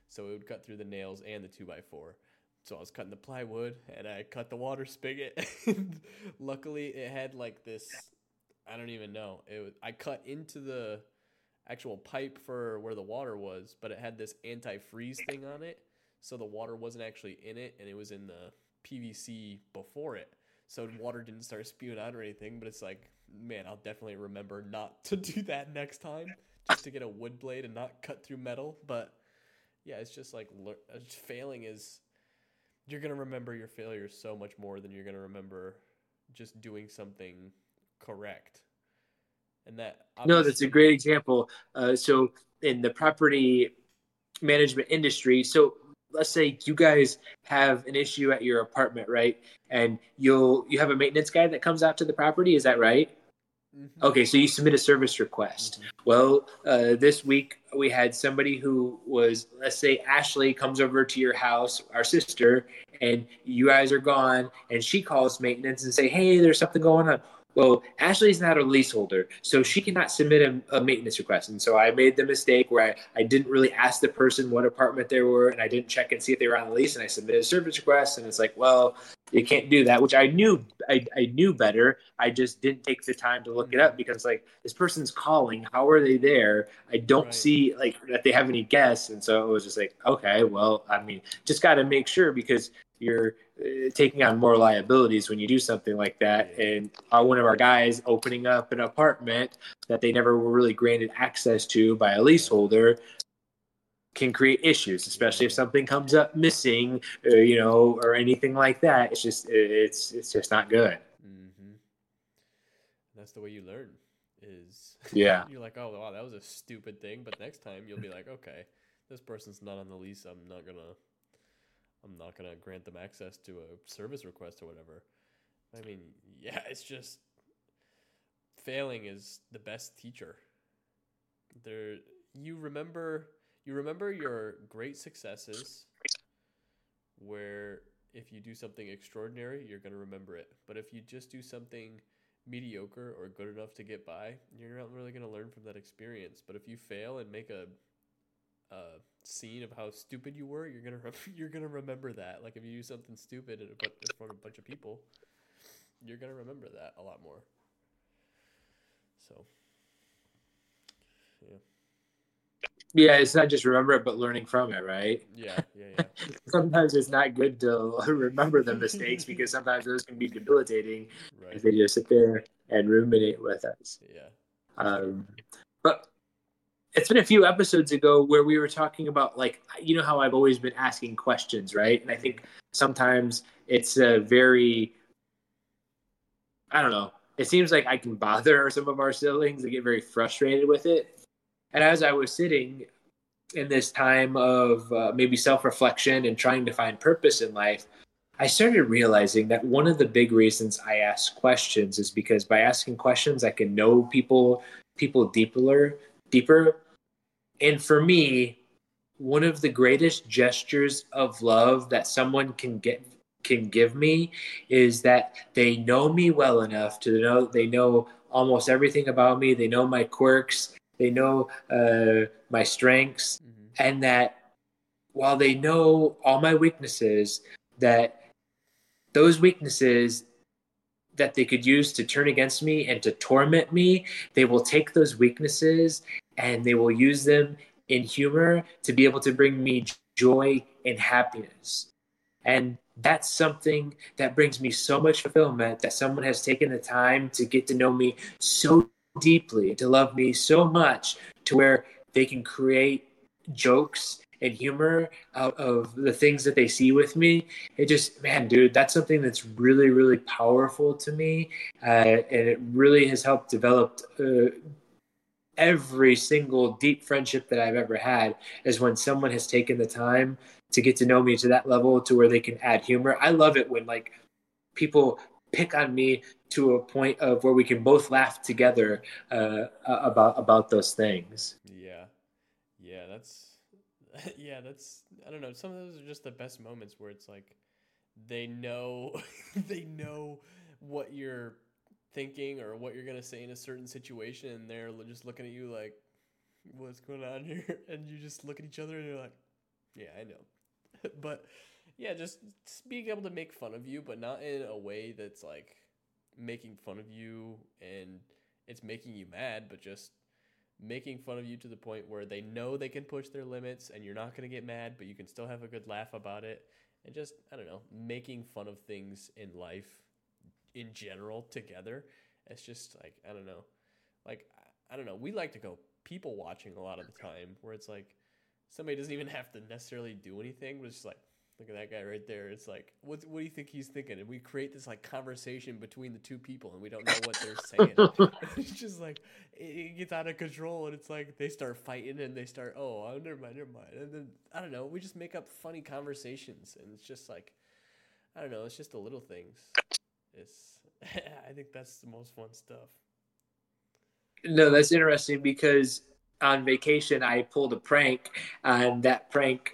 so it would cut through the nails and the 2x4. So I was cutting the plywood, and I cut the water spigot. And luckily, it had like this. I don't even know. I cut into the actual pipe for where the water was, but it had this anti-freeze thing on it, so the water wasn't actually in it, and it was in the PVC before it, so water didn't start spewing out or anything. But it's like, man, I'll definitely remember not to do that next time, just to get a wood blade and not cut through metal. But yeah, it's just like failing is, you're gonna remember your failures so much more than you're gonna remember just doing something correct. And that No, that's a great example. So in the property management industry, so let's say you guys have an issue at your apartment, right? And you have a maintenance guy that comes out to the property. Is that right? Mm-hmm. Okay, so you submit a service request. Mm-hmm. Well, this week we had somebody who was, let's say Ashley comes over to your house, our sister, and you guys are gone, and she calls maintenance and say, hey, there's something going on. Well, Ashley's not a leaseholder, so she cannot submit a maintenance request. And so I made the mistake where I didn't really ask the person what apartment they were, and I didn't check and see if they were on the lease, and I submitted a service request, and it's like, well, you can't do that, which I knew better. I just didn't take the time to look it up, because like, this person's calling, how are they there? I don't see like that they have any guests. And so it was just like, okay, well, I mean, just got to make sure, because you're taking on more liabilities when you do something like that. And one of our guys opening up an apartment that they never were really granted access to by a leaseholder can create issues, especially if something comes up missing, or anything like that. It's just not good. Mm-hmm. That's the way you learn. Yeah. You're like, oh wow, that was a stupid thing, but next time you'll be like, okay, this person's not on the lease. I'm not gonna grant them access to a service request or whatever. I mean, yeah, it's just, failing is the best teacher. You remember your great successes, where if you do something extraordinary, you're gonna remember it. But if you just do something mediocre or good enough to get by, you're not really gonna learn from that experience. But if you fail and make a scene of how stupid you were, you're gonna remember that. Like if you do something stupid in front of a bunch of people, you're gonna remember that a lot more. So, yeah. Yeah, it's not just remember it, but learning from it, right? Yeah. Sometimes it's not good to remember the mistakes, because sometimes those can be debilitating if they just sit there and ruminate with us. Yeah. But it's been a few episodes ago where we were talking about, like, how I've always been asking questions, right? And I think sometimes it's a very, I don't know, it seems like I can bother some of our siblings and get very frustrated with it. And as I was sitting in this time of maybe self-reflection and trying to find purpose in life, I started realizing that one of the big reasons I ask questions is because by asking questions, I can know people deeper. And for me, one of the greatest gestures of love that someone can give me is that they know me well enough to know they know almost everything about me. They know my quirks. They know my strengths, and that while they know all my weaknesses, that those weaknesses that they could use to turn against me and to torment me, they will take those weaknesses and they will use them in humor to be able to bring me joy and happiness. And that's something that brings me so much fulfillment, that someone has taken the time to get to know me so deeply, to love me so much, to where they can create jokes and humor out of the things that they see with me. It just, man, dude, that's something that's really, really powerful to me. And it really has helped develop every single deep friendship that I've ever had, is when someone has taken the time to get to know me to that level, to where they can add humor. I love it when like people pick on me to a point of where we can both laugh together about those things. That's I don't know. Some of those are just the best moments, where it's like they know they know what you're thinking or what you're gonna say in a certain situation, and they're just looking at you like, what's going on here? And you just look at each other and you're like, Yeah, I know. But yeah, just being able to make fun of you, but not in a way that's like making fun of you and it's making you mad, but just making fun of you to the point where they know they can push their limits and you're not going to get mad, but you can still have a good laugh about it. And just, I don't know, making fun of things in life in general together. It's just like, I don't know. Like, I don't know. We like to go people watching a lot of the time where it's like somebody doesn't even have to necessarily do anything, but it's just like, look at that guy right there. It's like, what do you think he's thinking? And we create this like conversation between the two people, and we don't know what they're saying. And it's just like it gets out of control, and it's like they start fighting, and they start, oh, never mind, and then I don't know. We just make up funny conversations, and it's just like, I don't know. It's just the little things. It's I think that's the most fun stuff. No, that's interesting because on vacation I pulled a prank, and that prank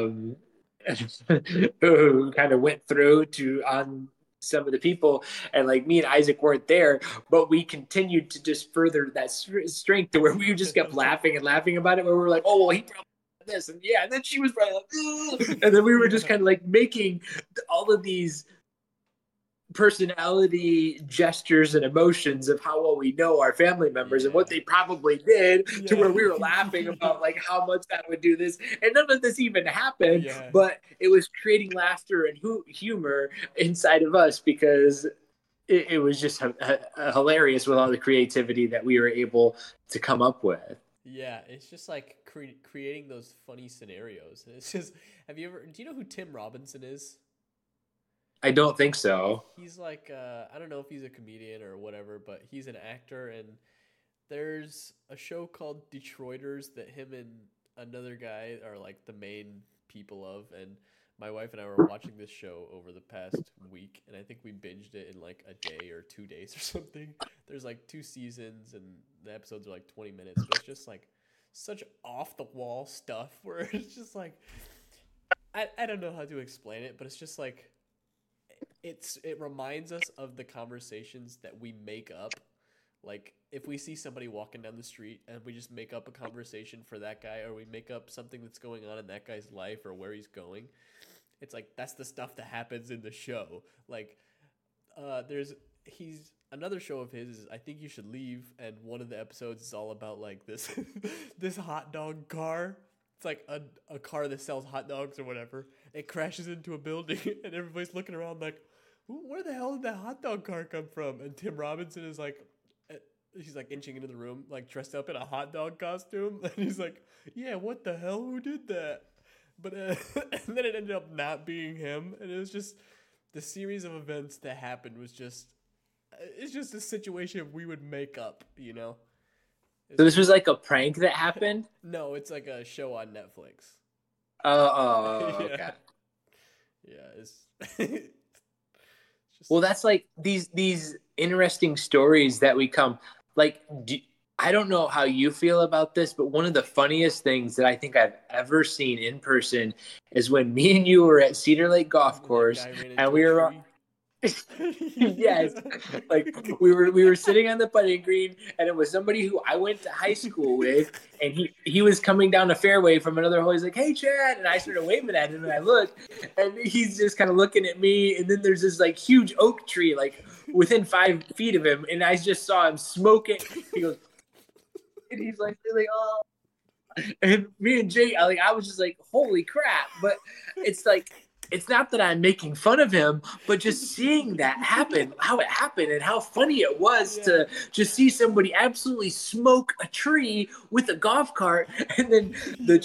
kind of went through to on some of the people, and like me and Isaac weren't there, but we continued to just further that strength to where we just kept laughing and laughing about it. Where we were like, oh well, he probably did this, and yeah, and then she was probably like, ugh. And then we were just kind of like making all of these personality gestures and emotions of how well we know our family members and what they probably did to where we were laughing about like how much that would do this, and none of this even happened, but it was creating laughter and humor inside of us because it was just hilarious with all the creativity that we were able to come up with. Yeah, it's just like creating those funny scenarios. It's just, do you know who Tim Robinson is? I don't think so. He's like, I don't know if he's a comedian or whatever, but he's an actor, and there's a show called Detroiters that him and another guy are like the main people of, and my wife and I were watching this show over the past week, and I think we binged it in like a day or 2 days or something. There's like 2 seasons, and the episodes are like 20 minutes, but it's just like such off the wall stuff where it's just like, I don't know how to explain it, but it's just like, it reminds us of the conversations that we make up. Like if we see somebody walking down the street and we just make up a conversation for that guy, or we make up something that's going on in that guy's life or where he's going, it's like that's the stuff that happens in the show. Like he's another show of his is I Think You Should Leave, and one of the episodes is all about like this this hot dog car. It's like a car that sells hot dogs or whatever. It crashes into a building and everybody's looking around like, where the hell did that hot dog car come from? And Tim Robinson is like, he's like inching into the room, like dressed up in a hot dog costume. And he's like, yeah, what the hell? Who did that? But and then it ended up not being him. And it was just the series of events that happened was just, it's just a situation we would make up, you know? So this was like a prank that happened? No, it's like a show on Netflix. Oh, yeah. okay. Yeah, it's just... Well, that's like these interesting stories that we come like. I don't know how you feel about this, but one of the funniest things that I think I've ever seen in person is when me and you were at Cedar Lake Golf Course, and we were. Yes, like we were sitting on the putting green, and it was somebody who I went to high school with, and he was coming down a fairway from another hole. He's like, "Hey, Chad," and I started waving at him, and I looked, and he's just kind of looking at me, and then there's this like huge oak tree like within 5 feet of him, and I just saw him smoking. He goes, and he's like, "Oh." And me and Jay, I was just like, "Holy crap!" But it's like. It's not that I'm making fun of him, but just seeing that happen, how it happened, and how funny it was to just see somebody absolutely smoke a tree with a golf cart, and then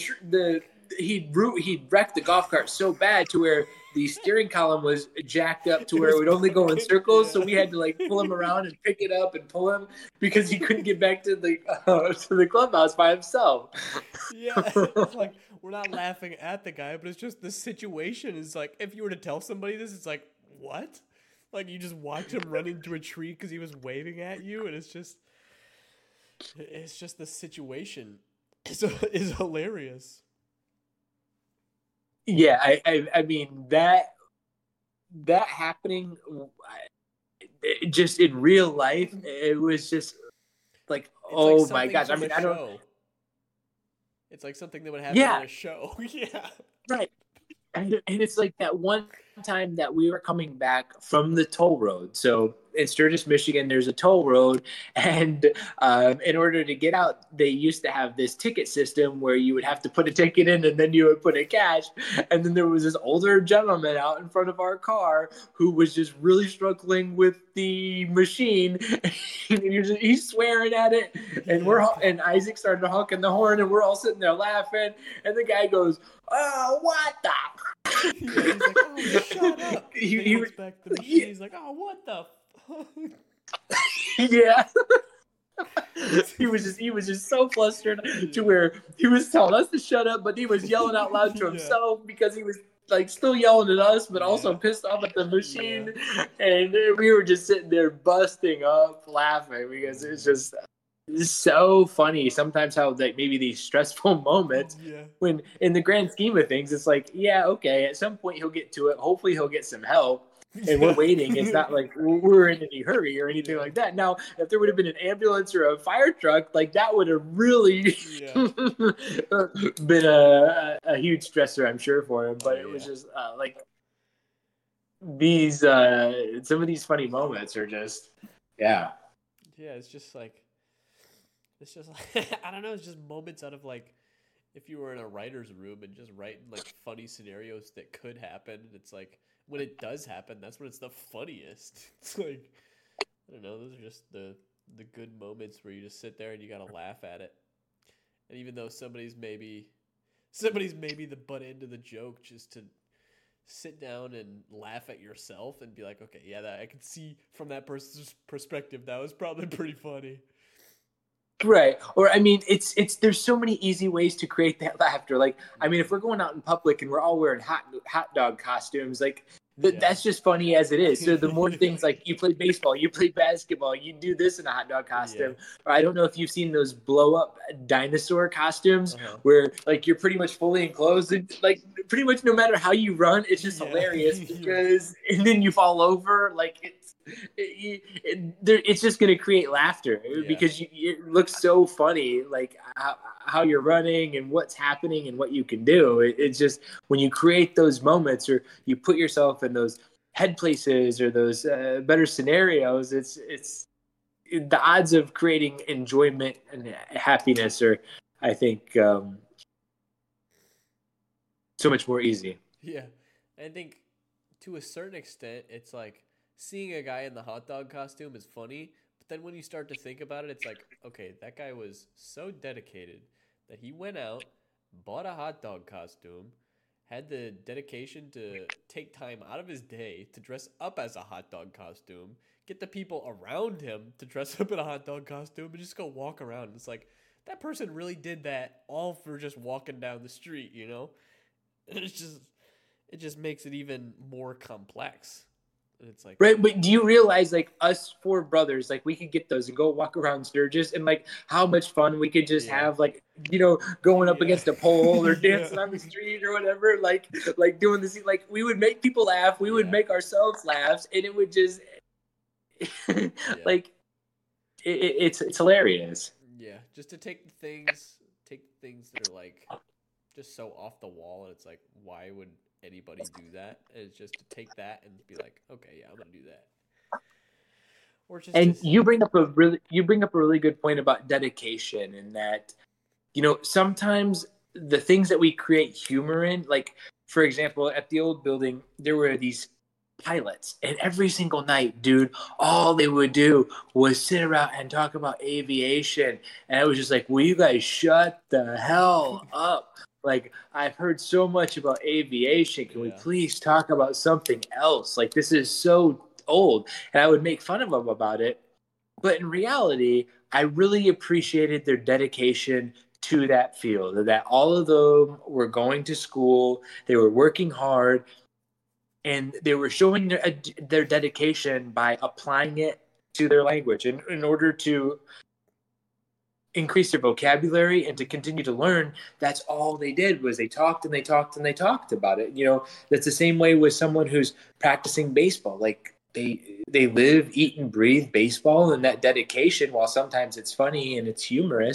he'd wrecked the golf cart so bad to where the steering column was jacked up to where it would only go in circles. Yeah. So we had to like pull him around and pick it up and pull him because he couldn't get back to the clubhouse by himself. Yeah, it's like we're not laughing at the guy, but it's just the situation is like if you were to tell somebody this, it's like what? Like you just watch him run into a tree because he was waving at you, and it's just the situation is hilarious. Yeah, I mean that happening just in real life, it was just like, oh my gosh. I mean, I don't. It's like something that would happen Yeah, in a show. Yeah. right. And it's like that one time that we were coming back from the toll road. So in Sturgis, Michigan, there's a toll road. And in order to get out, they used to have this ticket system where you would have to put a ticket in and then you would put in cash. And then there was this older gentleman out in front of our car who was just really struggling with the machine. He's swearing at it. And and Isaac started honking the horn and we're all sitting there laughing. And the guy goes, "Oh, what the?" Yeah, he's like, "Oh, shut up." He was back to the machine. He's like, "Oh, what the fuck?" Yeah. he was just so flustered to where he was telling us to shut up, but he was yelling out loud to himself because he was like still yelling at us, but also pissed off at the machine. And we were just sitting there busting up laughing because it's just so funny sometimes how like maybe these stressful moments when in the grand scheme of things it's like, yeah, okay, at some point he'll get to it, hopefully he'll get some help, and we're waiting. It's not like we're in any hurry or anything like that. Now if there would have been an ambulance or a fire truck, like that would have really been a huge stressor, I'm sure, for him. But it was just like these some of these funny moments are just it's just like I don't know, it's just moments out of like if you were in a writer's room and just writing like funny scenarios that could happen. It's like when it does happen, that's when it's the funniest. It's like, I don't know, those are just the good moments where you just sit there and you gotta laugh at it. And even though somebody's maybe the butt end of the joke, just to sit down and laugh at yourself and be like, okay, yeah, that I can see from that person's perspective, that was probably pretty funny. Right. Or I mean, it's there's so many easy ways to create that laughter. Like, I mean, if we're going out in public and we're all wearing hot dog costumes, like that's just funny as it is. So the more things, like you play baseball, you play basketball, you do this in a hot dog costume. Or I don't know if you've seen those blow up dinosaur costumes where like you're pretty much fully enclosed and like pretty much no matter how you run, it's just hilarious because and then you fall over, like it's just going to create laughter because it looks so funny, like how you're running and what's happening and what you can do. It's just when you create those moments or you put yourself in those head places or those better scenarios, it's the odds of creating enjoyment and happiness are, I think, so much more easy. Yeah. I think to a certain extent, it's like, seeing a guy in the hot dog costume is funny, but then when you start to think about it, it's like, okay, that guy was so dedicated that he went out, bought a hot dog costume, had the dedication to take time out of his day to dress up as a hot dog costume, get the people around him to dress up in a hot dog costume, and just go walk around. It's like, that person really did that all for just walking down the street, you know? And it just makes it even more complex. It's like, right, but do you realize like us four brothers, like we could get those and go walk around Sturgis and like how much fun we could just have, like, you know, going up against a pole or dancing on the street or whatever, like doing this, like we would make people laugh, we would make ourselves laugh, and it would just like it's hilarious. Yeah, just to take things that are like just so off the wall, and it's like, why would anybody do that? And it's just to take that and be like, okay, yeah, I'm gonna do that. Or just you bring up a really good point about dedication, and that, you know, sometimes the things that we create humor in, like for example, at the old building, there were these pilots, and every single night, dude, all they would do was sit around and talk about aviation, and I was just like, will you guys shut the hell up? Like, I've heard so much about aviation. Can we please talk about something else? Like, this is so old. And I would make fun of them about it. But in reality, I really appreciated their dedication to that field, that all of them were going to school, they were working hard, and they were showing their dedication by applying it to their language in order to increase their vocabulary and to continue to learn. That's all they did, was they talked and they talked and they talked about it. You know, that's the same way with someone who's practicing baseball. Like they live, eat, and breathe baseball, and that dedication, while sometimes it's funny and it's humorous,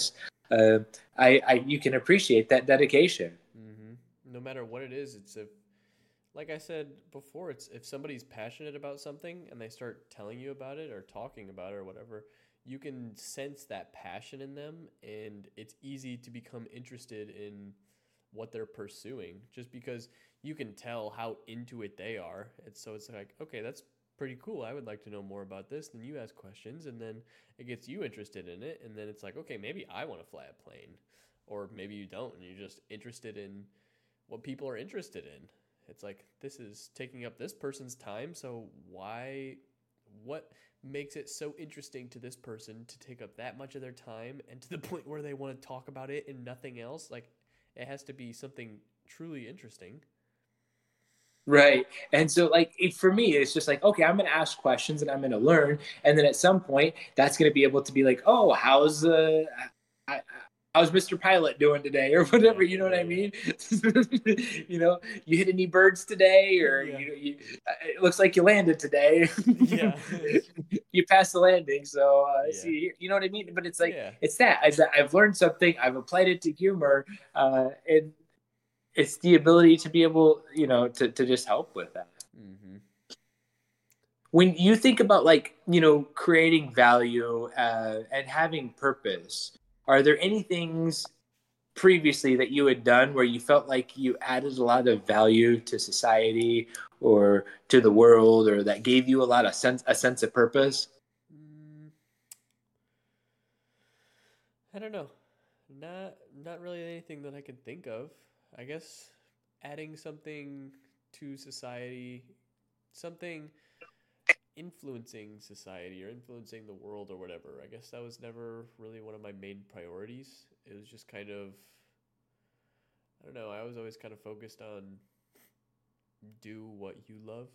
uh, you can appreciate that dedication. No matter what it is, it's a like I said before, it's if somebody's passionate about something and they start telling you about it or talking about it or whatever, you can sense that passion in them, and it's easy to become interested in what they're pursuing just because you can tell how into it they are. And so it's like, okay, that's pretty cool. I would like to know more about this. Then you ask questions, and then it gets you interested in it. And then it's like, okay, maybe I want to fly a plane, or maybe you don't, and you're just interested in what people are interested in. It's like this is taking up this person's time, so why what makes it so interesting to this person to take up that much of their time and to the point where they want to talk about it and nothing else? Like it has to be something truly interesting. Right. And so like for me, it's just like, okay, I'm gonna ask questions and I'm gonna learn. And then at some point that's gonna be able to be like, oh, I, how's Mr. Pilot doing today? Or whatever, Yeah, you know what yeah, I yeah. mean? You know, you hit any birds today, or Yeah. it looks like you landed today. Yeah. You passed the landing. So Yeah. see, you know what I mean? But it's like Yeah. it's that I've learned something, I've applied it to humor, and it's the ability to be able, to just help with that. Mhm. When you think about like, creating value and having purpose, are there any things previously that you had done where you felt like you added a lot of value to society or to the world, or that gave you a sense of purpose? Mm, I don't know. Not really anything that I can think of. I guess adding something to society, something influencing society or influencing the world or whatever. I guess that was never really one of my main priorities. It was just kind of, I don't know, I was always kind of focused on do what you love.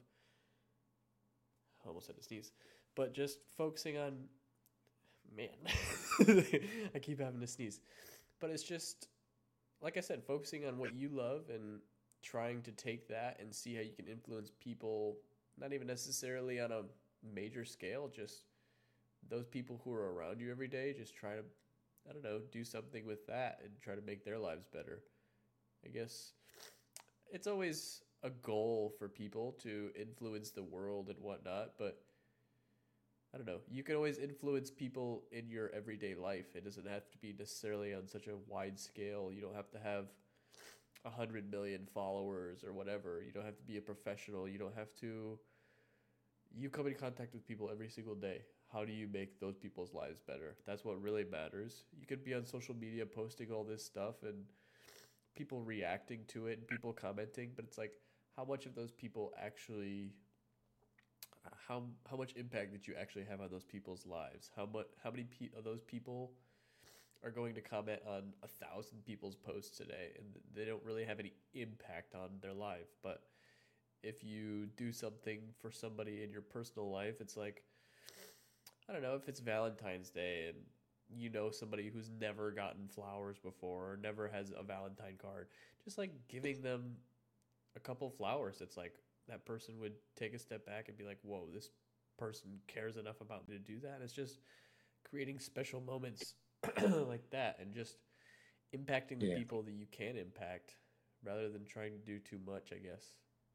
I almost had to sneeze. But just focusing on, man, I keep having to sneeze. But it's just, like I said, focusing on what you love and trying to take that and see how you can influence people, not even necessarily on a major scale, just those people who are around you every day, just try to, I don't know, do something with that and try to make their lives better. I guess it's always a goal for people to influence the world and whatnot, but I don't know. You can always influence people in your everyday life. It doesn't have to be necessarily on such a wide scale. You don't have to have 100 million followers or whatever. You don't have to be a professional. You don't have to. You come in contact with people every single day. How do you make those people's lives better? That's what really matters. You could be on social media posting all this stuff and people reacting to it and people commenting, but it's like, how much of those people actually how much impact did you actually have on those people's lives? How many of those people are going to comment on 1,000 people's posts today, and they don't really have any impact on their life? But if you do something for somebody in your personal life, it's like, I don't know, if it's Valentine's Day and you know somebody who's never gotten flowers before or never has a Valentine card, just like giving them a couple flowers. It's like that person would take a step back and be like, whoa, this person cares enough about me to do that. It's just creating special moments like that and just impacting the Yeah. people that you can impact rather than trying to do too much, I guess.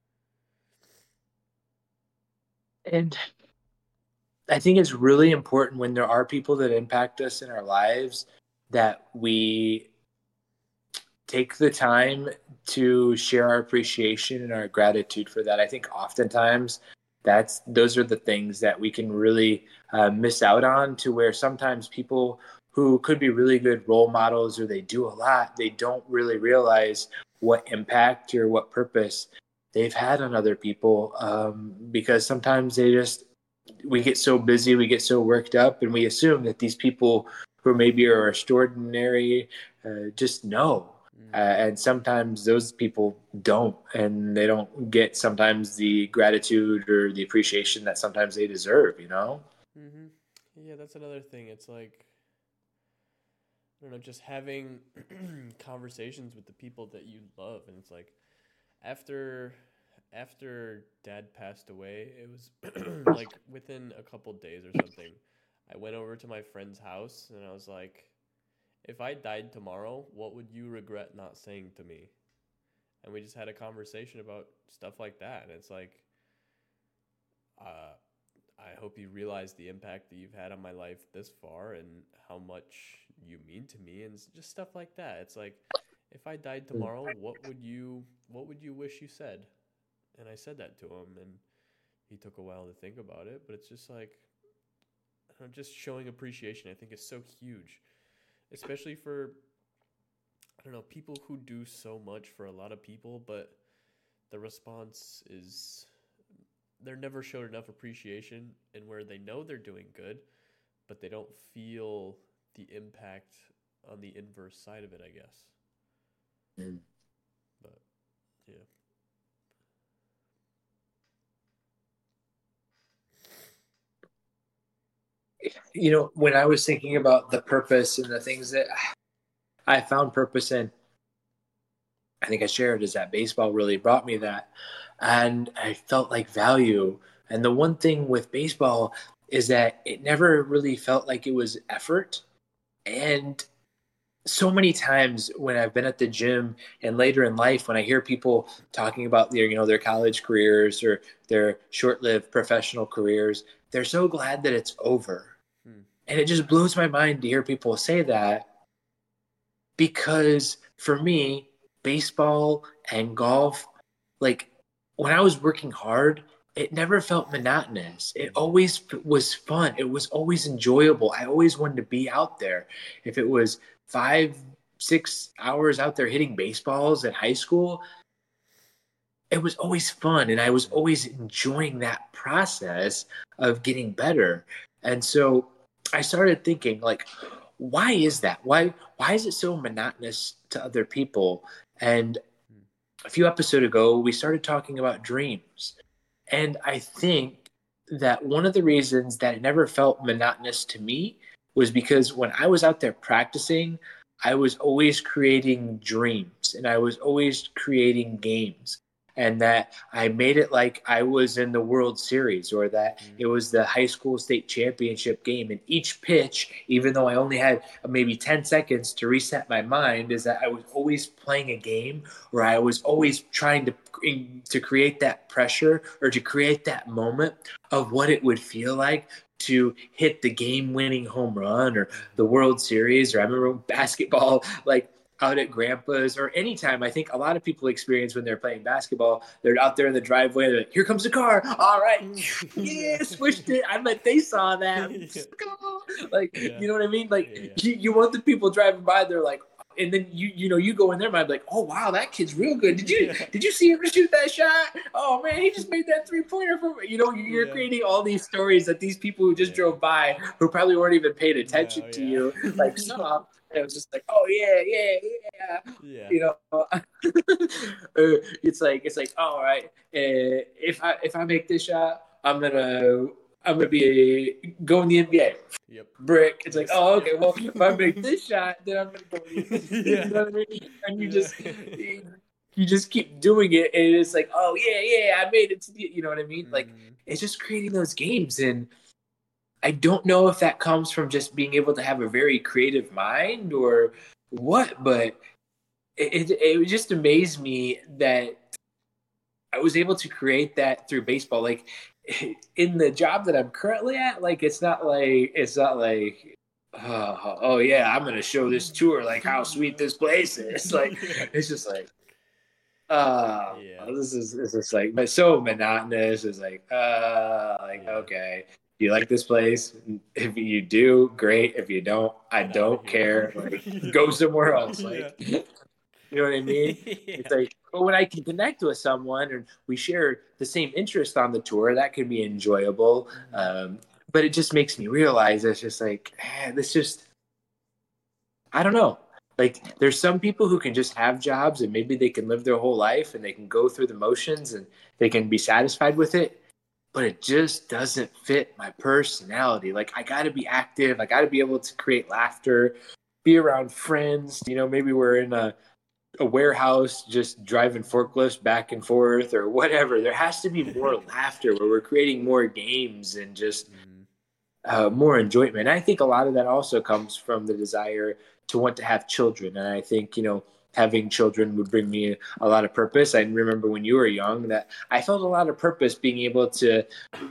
And I think it's really important when there are people that impact us in our lives that we take the time to share our appreciation and our gratitude for that. I think oftentimes those are the things that we can really miss out on, to where sometimes people who could be really good role models or they do a lot, they don't really realize what impact or what purpose they've had on other people, because sometimes we get so busy, we get so worked up, and we assume that these people who maybe are extraordinary just know. Mm-hmm. And sometimes those people don't, and they don't get sometimes the gratitude or the appreciation that sometimes they deserve. Mm-hmm. Yeah, that's another thing. It's like, I don't know, just having conversations with the people that you love. And it's like, after dad passed away, it was like within a couple days or something, I went over to my friend's house and I was like, if I died tomorrow, what would you regret not saying to me? And we just had a conversation about stuff like that. And it's like, uh, I hope you realize the impact that you've had on my life this far and how much you mean to me and just stuff like that. It's like, if I died tomorrow, what would you wish you said? And I said that to him, and he took a while to think about it, but it's just like, I don't know, just showing appreciation, I think, is so huge, especially for, I don't know, people who do so much for a lot of people, but the response is they're never showed enough appreciation, and where they know they're doing good, but they don't feel the impact on the inverse side of it, I guess. Mm. But yeah. When I was thinking about the purpose and the things that I found purpose in, I think I shared is that baseball really brought me that. And I felt like value. And the one thing with baseball is that it never really felt like it was effort. And so many times when I've been at the gym and later in life, when I hear people talking about their college careers or their short-lived professional careers, they're so glad that it's over. And it just blows my mind to hear people say that, because for me, baseball and golf, like when I was working hard, it never felt monotonous. It always was fun. It was always enjoyable. I always wanted to be out there. If it was 5-6 hours out there hitting baseballs at high school, it was always fun. And I was always enjoying that process of getting better. And so I started thinking, like, why is that? Why is it so monotonous to other people? And a few episodes ago, we started talking about dreams. And I think that one of the reasons that it never felt monotonous to me was because when I was out there practicing, I was always creating dreams and I was always creating games. And that I made it like I was in the World Series, or that it was the high school state championship game. And each pitch, even though I only had maybe 10 seconds to reset my mind, is that I was always playing a game, or I was always trying to create that pressure or to create that moment of what it would feel like to hit the game-winning home run or the World Series. Or I remember basketball, like out at grandpa's, or anytime I think a lot of people experience when they're playing basketball, they're out there in the driveway, they're like, here comes the car. All right. Yeah, switched it. I bet they saw that. Like, you know what I mean? Like, you want the people driving by, they're like, and then you go in their mind like, oh wow, that kid's real good. Did you see him shoot that shot? Oh man, he just made that 3-pointer for you're creating all these stories that these people who just drove by, who probably weren't even paying attention to you, like saw. It was just like, oh yeah. It's like, all right, if I make this shot, I'm gonna be go in the NBA. Yep. Brick. It's like, oh, okay. Well, if I make this shot, then I'm gonna go. You know what I mean? And you just keep doing it, and it's like, oh yeah, I made it to the. You know what I mean? Like, it's just creating those games, and I don't know if that comes from just being able to have a very creative mind or what, but it just amazed me that I was able to create that through baseball. Like, in the job that I'm currently at, like it's not like oh yeah, I'm gonna show this tour like how sweet this place is. Like it's just like this is like, but so monotonous. It's like okay, do you like this place? If you do, great. If you don't, I don't care. Like go somewhere else. Like you know what I mean? It's like, but when I can connect with someone and we share the same interest on the tour, that can be enjoyable. But it just makes me realize it's just like, this just, I don't know. Like, there's some people who can just have jobs and maybe they can live their whole life and they can go through the motions and they can be satisfied with it. But it just doesn't fit my personality. Like, I got to be active. I got to be able to create laughter, be around friends. Maybe we're in a warehouse just driving forklifts back and forth or whatever. There has to be more laughter where we're creating more games and just more enjoyment. And I think a lot of that also comes from the desire to want to have children. And I think, having children would bring me a lot of purpose. I remember when you were young that I felt a lot of purpose being able to,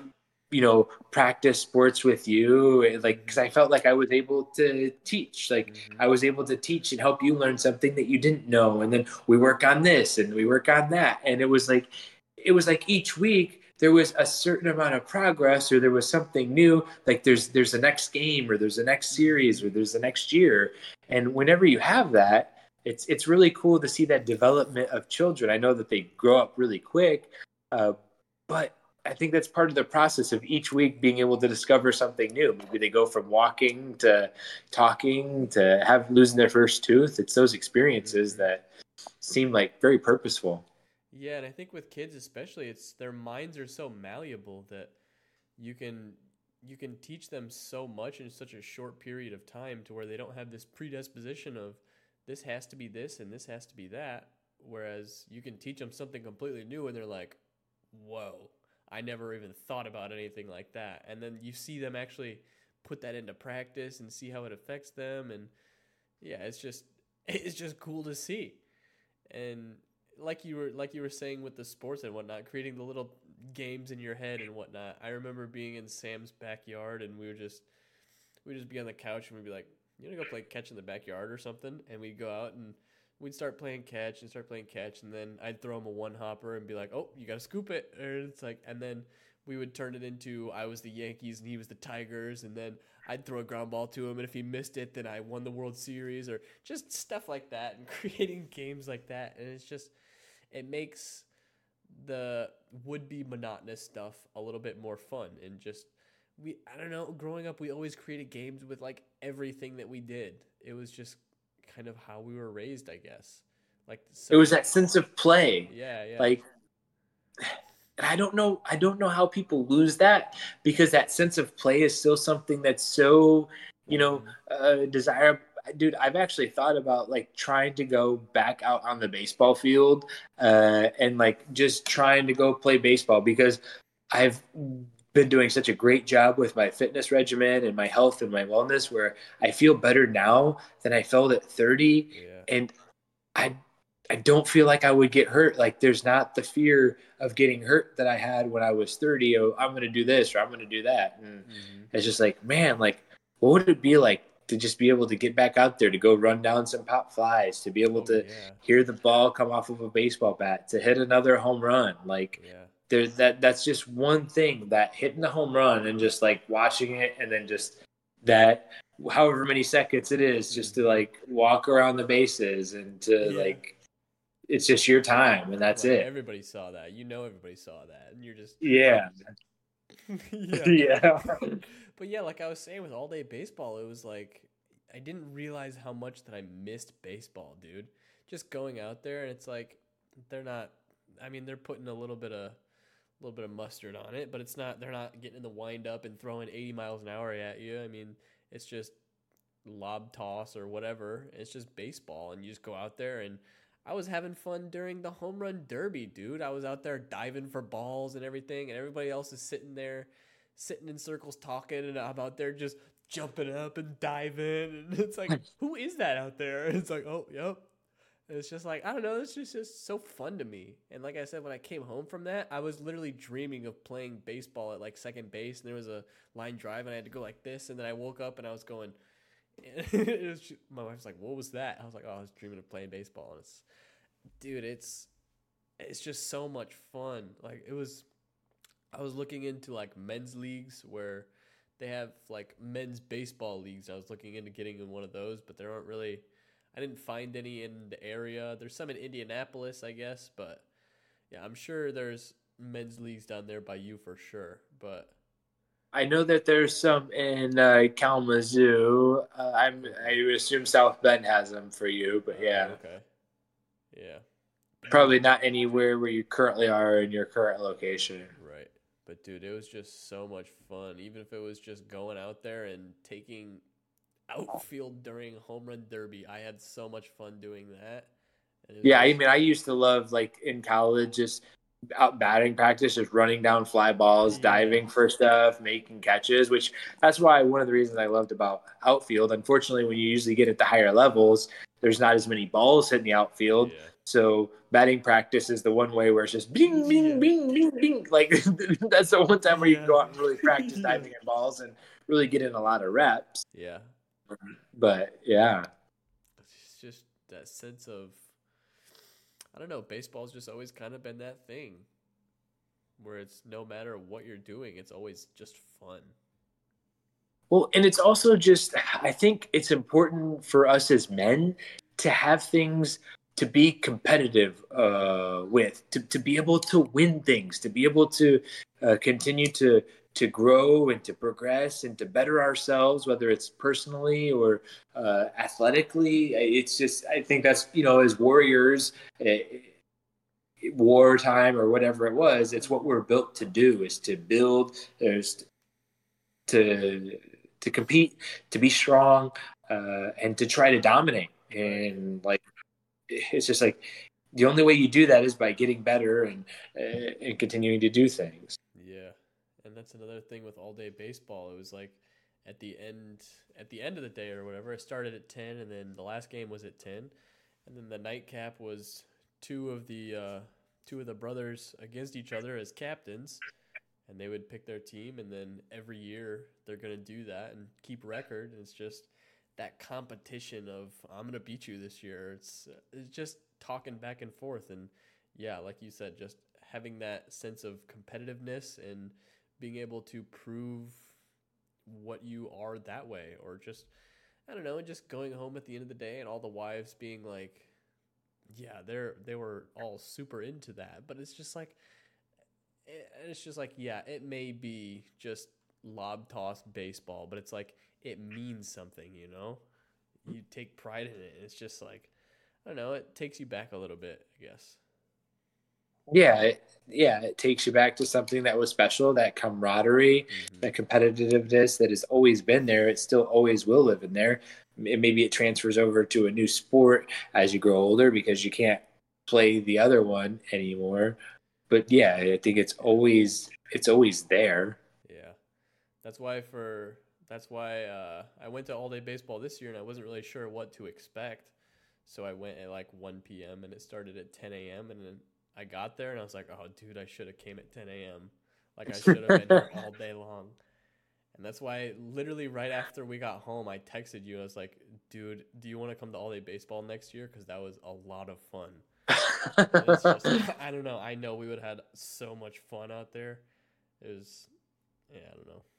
practice sports with you, like, because I felt like I was able to teach, like I was able to teach and help you learn something that you didn't know, and then we work on this and we work on that, and it was like each week there was a certain amount of progress, or there was something new, like there's the next game, or there's the next series, or there's the next year. And whenever you have that, it's really cool to see that development of children. I know that they grow up really quick, but I think that's part of the process of each week being able to discover something new. Maybe they go from walking to talking to losing their first tooth. It's those experiences that seem like very purposeful. Yeah, and I think with kids especially, it's their minds are so malleable that you can you can teach them so much in such a short period of time to where they don't have this predisposition of this has to be this and this has to be that. Whereas you can teach them something completely new and they're like, whoa, I never even thought about anything like that. And then you see them actually put that into practice and see how it affects them. And yeah, it's just cool to see. And like you were saying with the sports and whatnot, creating the little games in your head and whatnot. I remember being in Sam's backyard and we'd just be on the couch and we'd be like, you wanna go play catch in the backyard or something? And we'd go out and we'd start playing catch, and then I'd throw him a one hopper and be like, "Oh, you gotta scoop it," or it's like, and then we would turn it into I was the Yankees and he was the Tigers, and then I'd throw a ground ball to him, and if he missed it, then I won the World Series, or just stuff like that, and creating games like that, and it makes the would be monotonous stuff a little bit more fun, and just I don't know, growing up we always created games with like everything that we did. It was just kind of how we were raised, I guess. Like It so was that sense of play. yeah, yeah. Like, and I don't know how people lose that, because that sense of play is still something that's so, Mhm. desirable. Dude, I've actually thought about like trying to go back out on the baseball field, and like just trying to go play baseball, because I've been doing such a great job with my fitness regimen and my health and my wellness, where I feel better now than I felt at 30. Yeah. And I I don't feel like I would get hurt. Like, there's not the fear of getting hurt that I had when I was 30. Oh, I'm going to do this or I'm going to do that. And Mhm. it's just like, man, like, what would it be like to just be able to get back out there, to go run down some pop flies, to be able Oh to yeah. hear the ball come off of a baseball bat, to hit another home run? Like, Yeah. that's just one thing, that hitting the home run and just like watching it, and then just that however many seconds it is, just to Mhm. like walk around the bases and to Yeah. like, it's just your time and that's Like it. everybody saw that. You know everybody saw that. And you're just Yeah. yeah. Yeah. But yeah, like I was saying with all day baseball, it was like I didn't realize how much that I missed baseball, dude. Just going out there and it's like they're not I mean, they're putting a little bit of mustard on it, but it's not they're not getting in the wind up and throwing 80 miles an hour at you. I mean, it's just lob toss or whatever. It's just baseball and you just go out there and I was having fun during the home run derby, dude. I was out there diving for balls and everything, and everybody else is sitting there, sitting in circles talking, and I'm out there just jumping up and diving. And it's like, who is that out there? And it's like, oh, yep. And it's just like, I don't know. It's just so fun to me. And like I said, when I came home from that, I was literally dreaming of playing baseball at like second base, and there was a line drive, and I had to go like this. And then I woke up and I was going, my wife's like, "What was that?" I was like, "Oh, I was dreaming of playing baseball." And dude, it's just so much fun. Like I was looking into like men's leagues where they have like men's baseball leagues. I was looking into getting in one of those, but there aren't really. I didn't find any in the area. There's some in Indianapolis, I guess, but yeah, I'm sure there's men's leagues down there by you for sure. But I know that there's some in Kalamazoo. I okay, would assume South Bend has them for you, but oh yeah, okay, yeah, dude. probably not anywhere where you currently are in your current location. Right. But dude, it was just so much fun. Even if it was just going out there and taking outfield during home run derby, I had so much fun doing that. And it was Yeah, I just mean, I used to love, like, in college, just out batting practice, just running down fly balls, Yeah. diving for stuff, making catches, which that's why one of the reasons I loved about outfield. Unfortunately, when you usually get at the higher levels, there's not as many balls hitting the outfield. Yeah. So batting practice is the one way where it's just bing, bing, Yeah. bing, bing, bing. Like that's the one time where you can Yeah. go out and really practice Yeah. diving at balls and really get in a lot of reps. Yeah. But yeah, It's just that sense of, I don't know, baseball's just always kind of been that thing where it's no matter what you're doing, it's always just fun. well, and it's also just, I think it's important for us as men to have things to be competitive with, to be able to win things, to be able to continue to grow and to progress and to better ourselves, whether it's personally or athletically. It's just, I think that's, as warriors, wartime or whatever it was, it's what we're built to do, is to build. There's to to compete, to be strong, and to try to dominate. Right. And like, it's just like the only way you do that is by getting better and continuing to do things. Yeah. And that's another thing with all day baseball. It was like at the end at the end of the day or whatever, it started at 10 and then the last game was at 10 and then the nightcap was two of the brothers against each other as captains and they would pick their team and then every year they're going to do that and keep record and it's just that competition of I'm going to beat you this year. It's just talking back and forth and yeah, like you said, just having that sense of competitiveness and being able to prove what you are that way or just I don't know, just going home at the end of the day and all the wives being like yeah, they were all super into that, but it's just like it's just like yeah, it may be just lob toss baseball, but it's like it means something, you know? You take pride in it. And it's just like I don't know, it takes you back a little bit, I guess. Yeah, it takes you back to something that was special, that camaraderie, Mhm. that competitiveness that has always been there. It still always will live in there. Maybe it transfers over to a new sport as you grow older because you can't play the other one anymore. But yeah, I think Yeah. it's always there. Yeah. That's why I went to all day baseball this year and I wasn't really sure what to expect. So I went at like 1 p.m. and it started at 10 a.m. and then I got there and I was like, "Oh, dude, I should have came at 10 a.m. Like I should have been here all day long." And that's why literally right after we got home, I texted you. I was like, "Dude, do you want to come to all day baseball next year? Because that was a lot of fun." And it's just I don't know. I know we would have had so much fun out there. It was yeah, I don't know.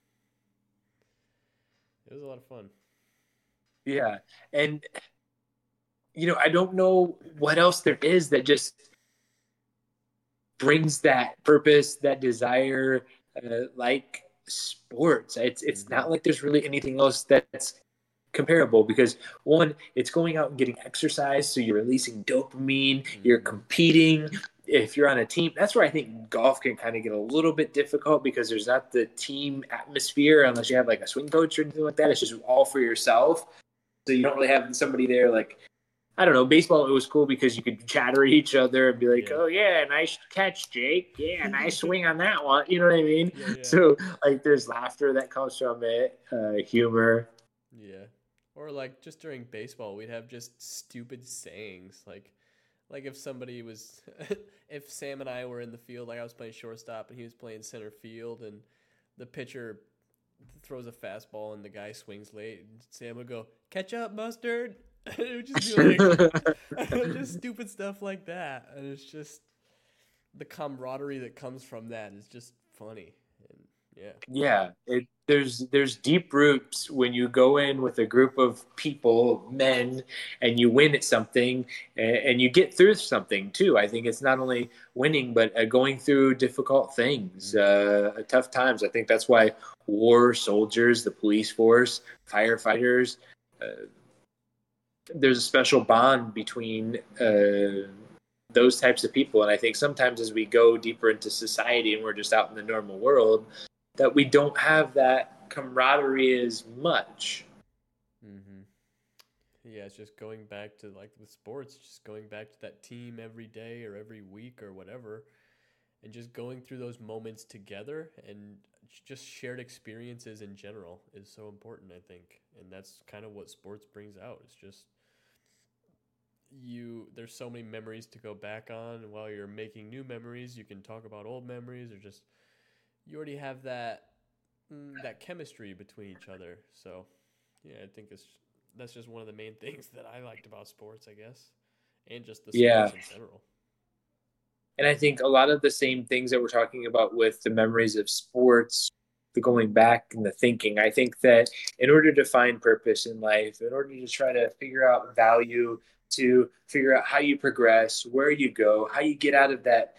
It was a lot of fun. Yeah. And I don't know what else there is that just brings that purpose, that desire, like sports. It's Mm-hmm. not like there's really anything else that's comparable because one, it's going out and getting exercise, so you're releasing dopamine, you're Mm-hmm. competing. If you're on a team, that's where I think golf can kind of get a little bit difficult because there's not the team atmosphere unless you have like a swing coach or anything like that. It's just all for yourself. So you don't really have somebody there like I don't know. Baseball, it was cool because you could chatter at each other and be like, Yeah. "Oh yeah, nice catch, Jake. Yeah, nice swing on that one." You know what I mean? Yeah, yeah. So like, there's laughter that comes from it, humor. Yeah. Or like just during baseball, we'd have just stupid sayings. Like if somebody was if Sam and I were in the field, like I was playing shortstop and he was playing center field and the pitcher throws a fastball and the guy swings late and Sam would go, "Catch up, mustard." It would just be like just stupid stuff like that. And it's just the camaraderie that comes from that is just funny. And yeah. Yeah, there's deep roots when you go in with a group of people, men, and you win at something, and you get through something too. I think it's not only winning, but going through difficult things, Mm-hmm. tough times. I think that's why war soldiers, the police force, firefighters, uh, there's a special bond between those types of people. And I think sometimes as we go deeper into society and we're just out in the normal world, that we don't have that camaraderie as much. Mm-hmm. Yeah, it's just going back to like with sports, just going back to that team every day or every week or whatever. and just going through those moments together and just shared experiences in general is so important, I think. And that's kind of what sports brings out. It's just there's so many memories to go back on, and while you're making new memories, you can talk about old memories, or just you already have that chemistry between each other. So yeah, I think that's just one of the main things that I liked about sports, I guess, and just the Yeah. sports in general. And I think a lot of the same things that we're talking about with the memories of sports, the going back and the thinking, I think that in order to find purpose in life, in order to try to figure out value, to figure out how you progress, where you go, how you get out of that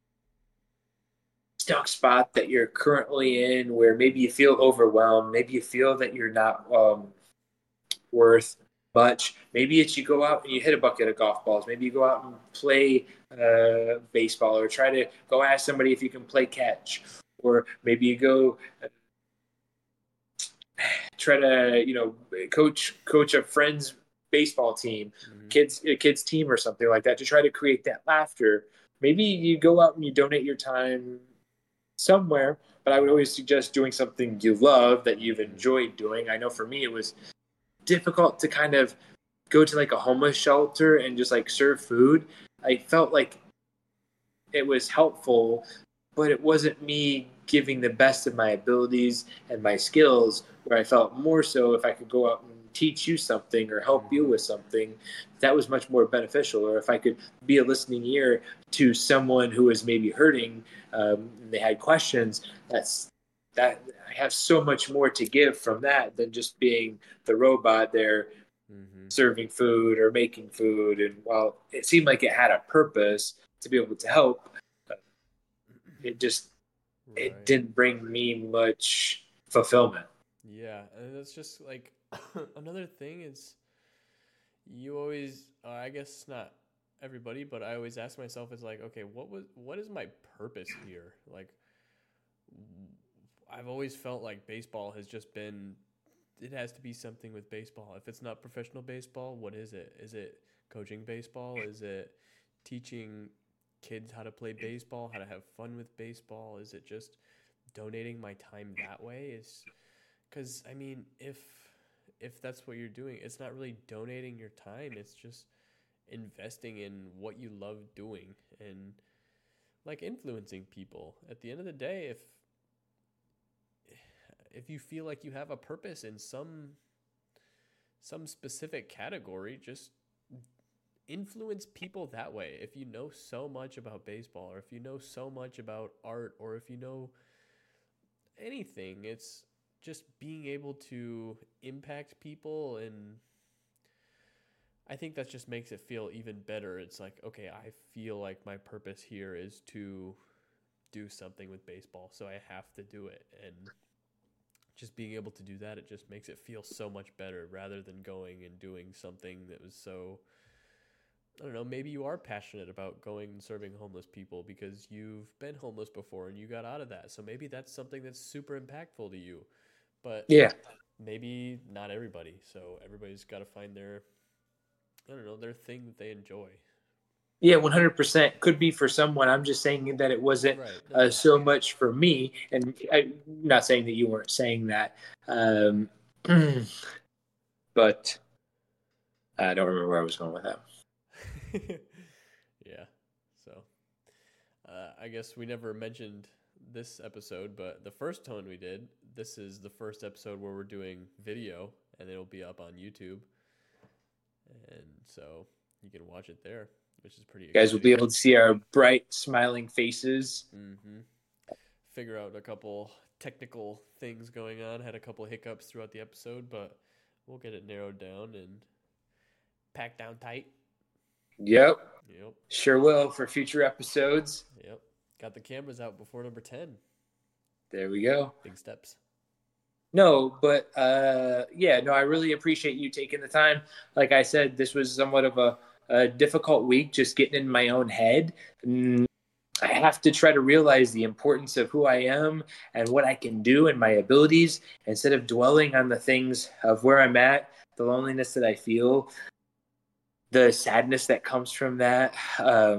stuck spot that you're currently in, where maybe you feel overwhelmed, maybe you feel that you're not worth much. Maybe it's you go out and you hit a bucket of golf balls. Maybe you go out and play baseball, or try to go ask somebody if you can play catch. Or maybe you go try to coach a friend's baseball team, kids team or something like that, to try to create that laughter. Maybe you go out and you donate your time somewhere, but I would always suggest doing something you love, that you've enjoyed doing. I know for me it was difficult to kind of go to like a homeless shelter and just like serve food. I felt like it was helpful, but it wasn't me giving the best of my abilities and my skills, where I felt more so if I could go out and teach you something or help you with something, that was much more beneficial. Or if I could be a listening ear to someone who was maybe hurting, and they had questions, that I have so much more to give from that than just being the robot there serving food or making food. And while it seemed like it had a purpose to be able to help, it didn't bring me much fulfillment. Yeah, and that's just like another thing is you always I guess not everybody, but I always ask myself, it's like, okay, what is my purpose here? Like I've always felt like baseball has just been, it has to be something with baseball. If it's not professional baseball, what is it? Is it coaching baseball? Is it teaching kids how to play baseball, how to have fun with baseball? Is it just donating my time that way? Is because I mean, if that's what you're doing, it's not really donating your time. It's just investing in what you love doing and like influencing people. At the end of the day, if you feel like you have a purpose in some specific category, just influence people that way. If you know so much about baseball, or if you know so much about art, or if you know anything, it's just being able to impact people. And I think that just makes it feel even better. It's like, okay, I feel like my purpose here is to do something with baseball, so I have to do it. And just being able to do that, it just makes it feel so much better, rather than going and doing something that was so, I don't know, maybe you are passionate about going and serving homeless people because you've been homeless before and you got out of that. So maybe that's something that's super impactful to you. But yeah, maybe not everybody. So everybody's got to find their, I don't know, their thing that they enjoy. Yeah, 100% could be for someone. I'm just saying that it wasn't so much for me. And I'm not saying that you weren't saying that. But I don't remember where I was going with that. Yeah. So I guess we never mentioned this episode, but the first one we did, this is the first episode where we're doing video, and it'll be up on YouTube. And so you can watch it there, which is pretty exciting. You guys will be able to see our bright, smiling faces. Figure out a couple technical things going on. Had a couple hiccups throughout the episode, but we'll get it narrowed down and packed down tight. Yep. Sure will for future episodes. Yep. Got the cameras out before number 10. There we go. Big steps. No, but I really appreciate you taking the time. Like I said, this was somewhat of a difficult week, just getting in my own head. I have to try to realize the importance of who I am and what I can do and my abilities, instead of dwelling on the things of where I'm at, the loneliness that I feel, the sadness that comes from that.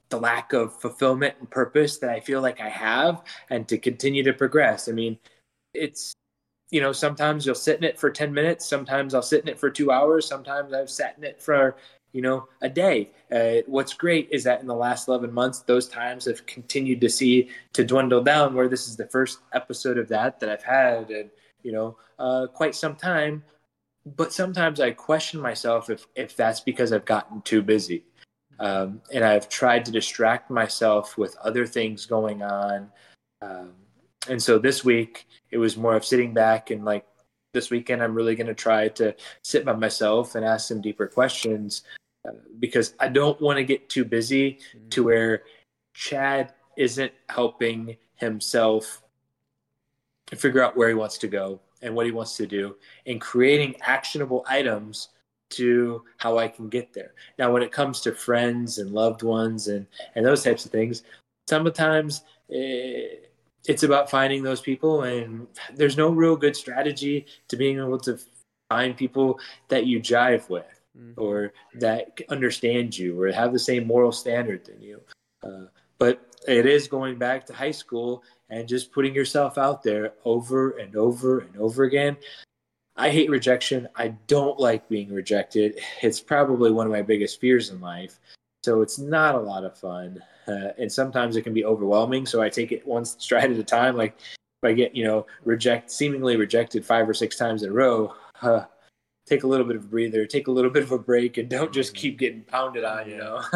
the lack of fulfillment and purpose that I feel like I have, and to continue to progress. I mean, it's, sometimes you'll sit in it for 10 minutes. Sometimes I'll sit in it for 2 hours. Sometimes I've sat in it for, a day. What's great is that in the last 11 months, those times have continued to dwindle down, where this is the first episode of that I've had in, quite some time. But sometimes I question myself if that's because I've gotten too busy. And I've tried to distract myself with other things going on. And so this week, it was more of sitting back, and like this weekend, I'm really going to try to sit by myself and ask some deeper questions, because I don't want to get too busy to where Chad isn't helping himself figure out where he wants to go and what he wants to do, and creating actionable items to how I can get there. Now, when it comes to friends and loved ones and those types of things, sometimes it's about finding those people, and there's no real good strategy to being able to find people that you jive with, or that understand you or have the same moral standard than you. But it is going back to high school and just putting yourself out there over and over and over again. I hate rejection. I don't like being rejected. It's probably one of my biggest fears in life. So it's not a lot of fun. And sometimes it can be overwhelming. So I take it one stride at a time. Like if I get, seemingly rejected 5 or 6 times in a row, take a little bit of a breather, take a little bit of a break, and don't just keep getting pounded on,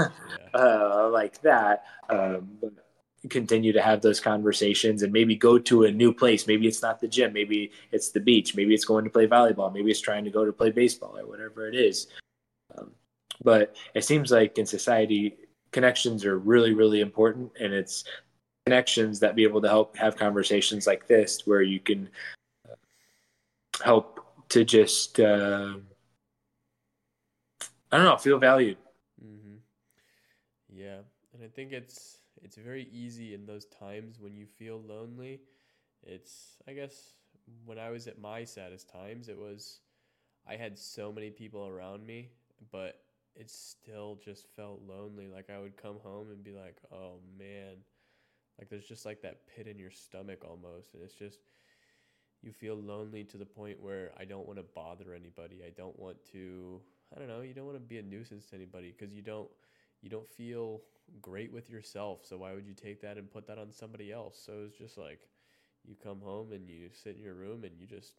like that. But continue to have those conversations, and maybe go to a new place. Maybe it's not the gym. Maybe it's the beach. Maybe it's going to play volleyball. Maybe it's trying to go to play baseball, or whatever it is. But it seems like in society, connections are really, really important. And it's connections that be able to help have conversations like this, where you can help to just, feel valued. Mm-hmm. Yeah. And I think it's very easy in those times when you feel lonely. I guess when I was at my saddest times, I had so many people around me, but it still just felt lonely. Like I would come home and be like, oh man, like there's just like that pit in your stomach almost. And it's just, you feel lonely to the point where I don't want to bother anybody. I don't want to, you don't want to be a nuisance to anybody, because you don't feel great with yourself. So why would you take that and put that on somebody else? So it's just like, you come home and you sit in your room and you just,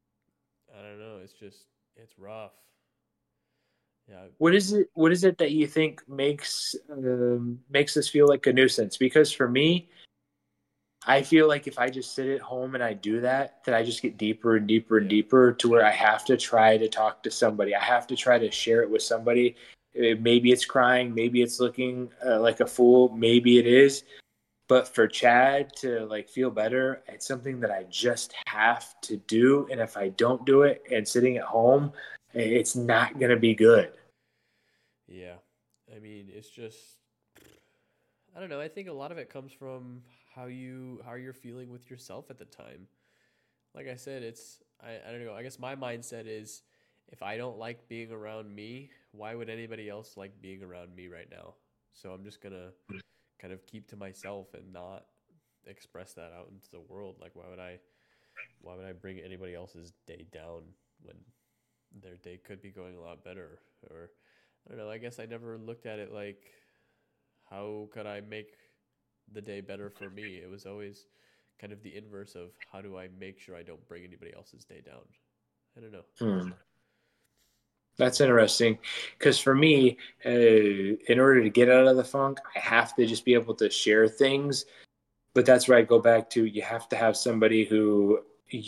it's rough. Yeah. What is it that you think makes us feel like a nuisance? Because for me, I feel like if I just sit at home and I do that, then I just get deeper and deeper and deeper, to where I have to try to talk to somebody. I have to try to share it with somebody. Maybe it's crying, maybe it's looking like a fool, maybe it is. But for Chad to like feel better, it's something that I just have to do. And if I don't do it and sitting at home, it's not going to be good. Yeah. I mean, it's just, I don't know. I think a lot of it comes from how you're feeling with yourself at the time. Like I said, I don't know. I guess my mindset is, if I don't like being around me, why would anybody else like being around me right now? So I'm just going to kind of keep to myself and not express that out into the world. Like why would I bring anybody else's day down when their day could be going a lot better? Or I don't know, I guess I never looked at it like, how could I make the day better for me? It was always kind of the inverse of, how do I make sure I don't bring anybody else's day down? I don't know. That's interesting, because for me, in order to get out of the funk, I have to just be able to share things. But that's where I go back to, you have to have somebody who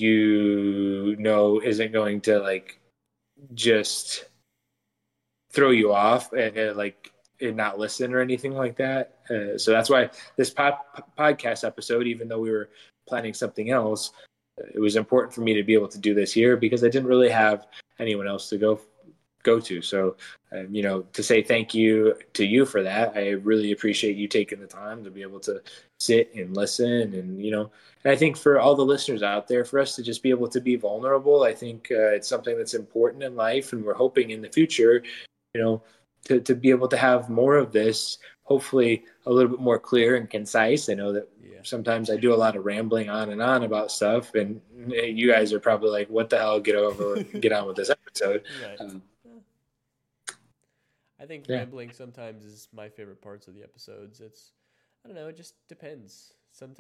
isn't going to like just throw you off and not listen or anything like that. So that's why this podcast episode, even though we were planning something else, it was important for me to be able to do this here, because I didn't really have anyone else to go to. So, to say thank you to you for that. I really appreciate you taking the time to be able to sit and listen. And I think for all the listeners out there, for us to just be able to be vulnerable, I think it's something that's important in life. And we're hoping in the future, to be able to have more of this hopefully a little bit more clear and concise. I know that Yeah. sometimes I do a lot of rambling on and on about stuff, and you guys are probably like, "What the hell? Get on with this episode." Right. Um, I think yeah, rambling sometimes is my favorite parts of the episodes. I don't know, it just depends.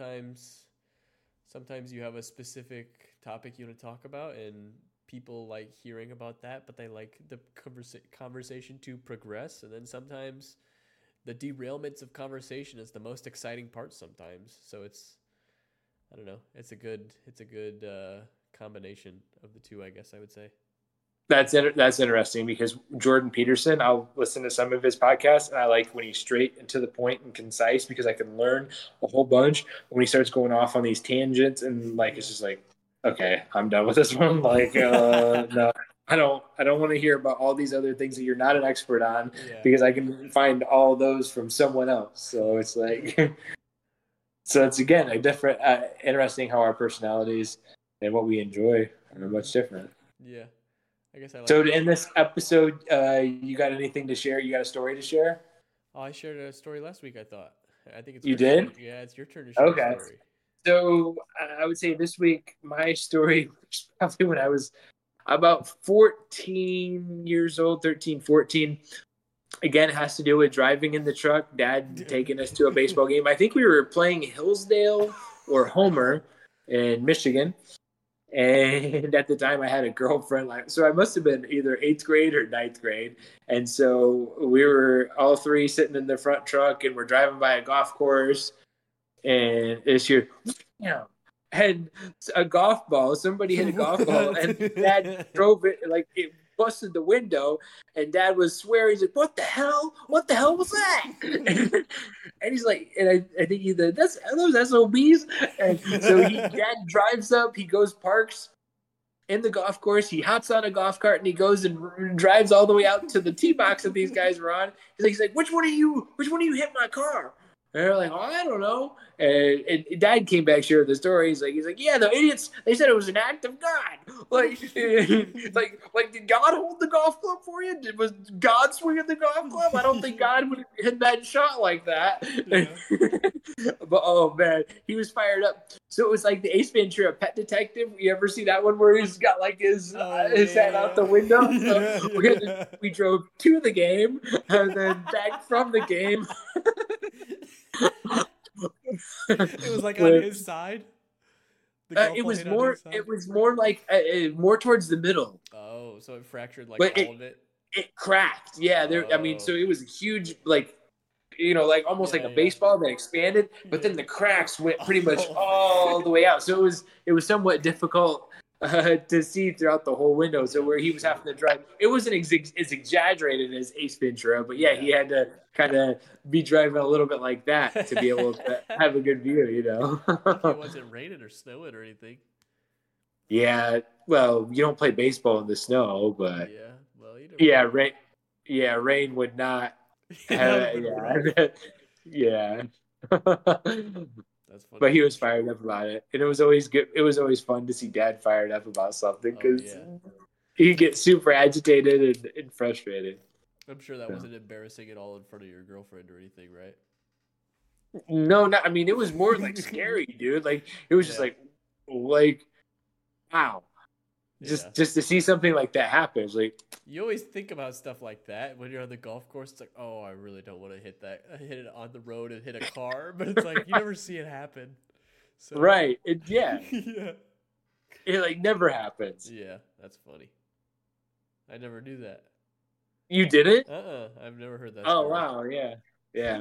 Sometimes you have a specific topic you want to talk about, and people like hearing about that, but they like the conversation to progress. And then sometimes the derailments of conversation is the most exciting part sometimes. So I don't know, it's a good combination of the two, I guess I would say. that's interesting because Jordan Peterson, I'll listen to some of his podcasts, and I like when he's straight and to the point and concise because I can learn a whole bunch. When he starts going off on these tangents and like it's just like, okay, I'm done with this one. Like, no, I don't want to hear about all these other things that you're not an expert on Yeah. because I can find all those from someone else. So it's like, so it's again a different, interesting how our personalities and what we enjoy are much different. Yeah. I guess I like So that. in this episode, you got anything to share? You got a story to share? Oh, I shared a story last week, I thought. I think it's You your turn. did? Yeah, it's your turn to share a Okay. story. So I would say this week, my story was probably when I was about 14 years old, 13, 14. Again, it has to do with driving in the truck, dad taking us to a baseball game. I think we were playing Hillsdale or Homer in Michigan. And at the time, I had a girlfriend. So I must have been either eighth grade or ninth grade. And so we were all three sitting in the front truck, and we're driving by a golf course. And this year, had a golf ball. Somebody hit a golf ball, and Dad drove it like it busted the window. And Dad was swearing. He's like, "What the hell? What the hell was that?" And he's like, and I think that's those SOBs. And so Dad drives up. He goes parks in the golf course. He hops on a golf cart and he goes and drives all the way out to the tee box that these guys were on. He's like, which one of you hit my car? And they're like, oh, I don't know. And Dad came back sharing the story. He's like, yeah, the idiots. They said it was an act of God. Like, like did God hold the golf club for you? Was God swinging the golf club? I don't think God would have hit that shot like that. Yeah. But oh man, he was fired up. So it was like the Ace Ventura Pet Detective. You ever see that one where he's got like his head out the window? So we drove to the game and then back from the game. It was like on his side. It was more like more towards the middle. Oh, so it fractured like but all of it. It cracked. Yeah, I mean, so it was a huge like almost like a baseball that expanded, but then the cracks went pretty much all the way out. So it was somewhat difficult to see throughout the whole window. So where he was having to drive, it wasn't as exaggerated as Ace Ventura, but yeah, he had to kind of be driving a little bit like that to be able to have a good view, It wasn't raining or snowing or anything. Yeah, well, you don't play baseball in the snow, but rain would not. Yeah. That's funny. But he was fired up about it, and it was always good. It was always fun to see Dad fired up about something because he gets super agitated and frustrated. I'm sure that wasn't embarrassing at all in front of your girlfriend or anything, right? No, I mean, it was more like scary, dude. Like it was just like, wow. Just to see something like that happen. It's like you always think about stuff like that when you're on the golf course. It's like, oh, I really don't want to hit it on the road and hit a car, but it's like you never see it happen. So. Right? Yeah. It like never happens. Yeah, that's funny. I never knew that. You didn't? I've never heard that. Oh wow, yeah.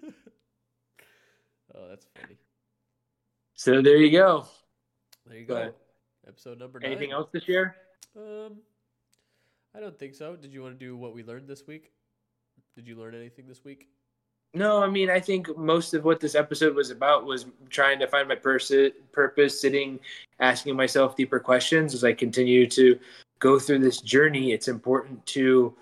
Oh, that's funny. So there you go. There you go. Episode number 9. Anything else to share? I don't think so. Did you want to do what we learned this week? Did you learn anything this week? No, I mean, I think most of what this episode was about was trying to find my purpose, sitting, asking myself deeper questions as I continue to go through this journey. It's important to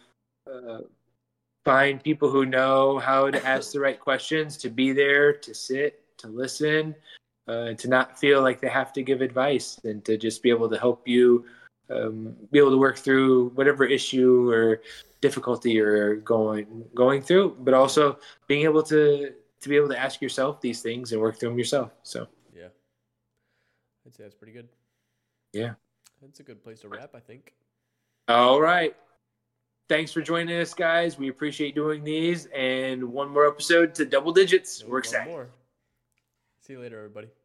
find people who know how to ask the right questions, to be there, to sit, to listen, to not feel like they have to give advice, and to just be able to help you be able to work through whatever issue or difficulty you're going through, but also being able to be able to ask yourself these things and work through them yourself. So yeah, I'd say that's pretty good. yeah, That's a good place to wrap, I think. all right. Thanks for joining us, guys. We appreciate doing these, and one more episode to double digits. We're excited. One more. See you later, everybody.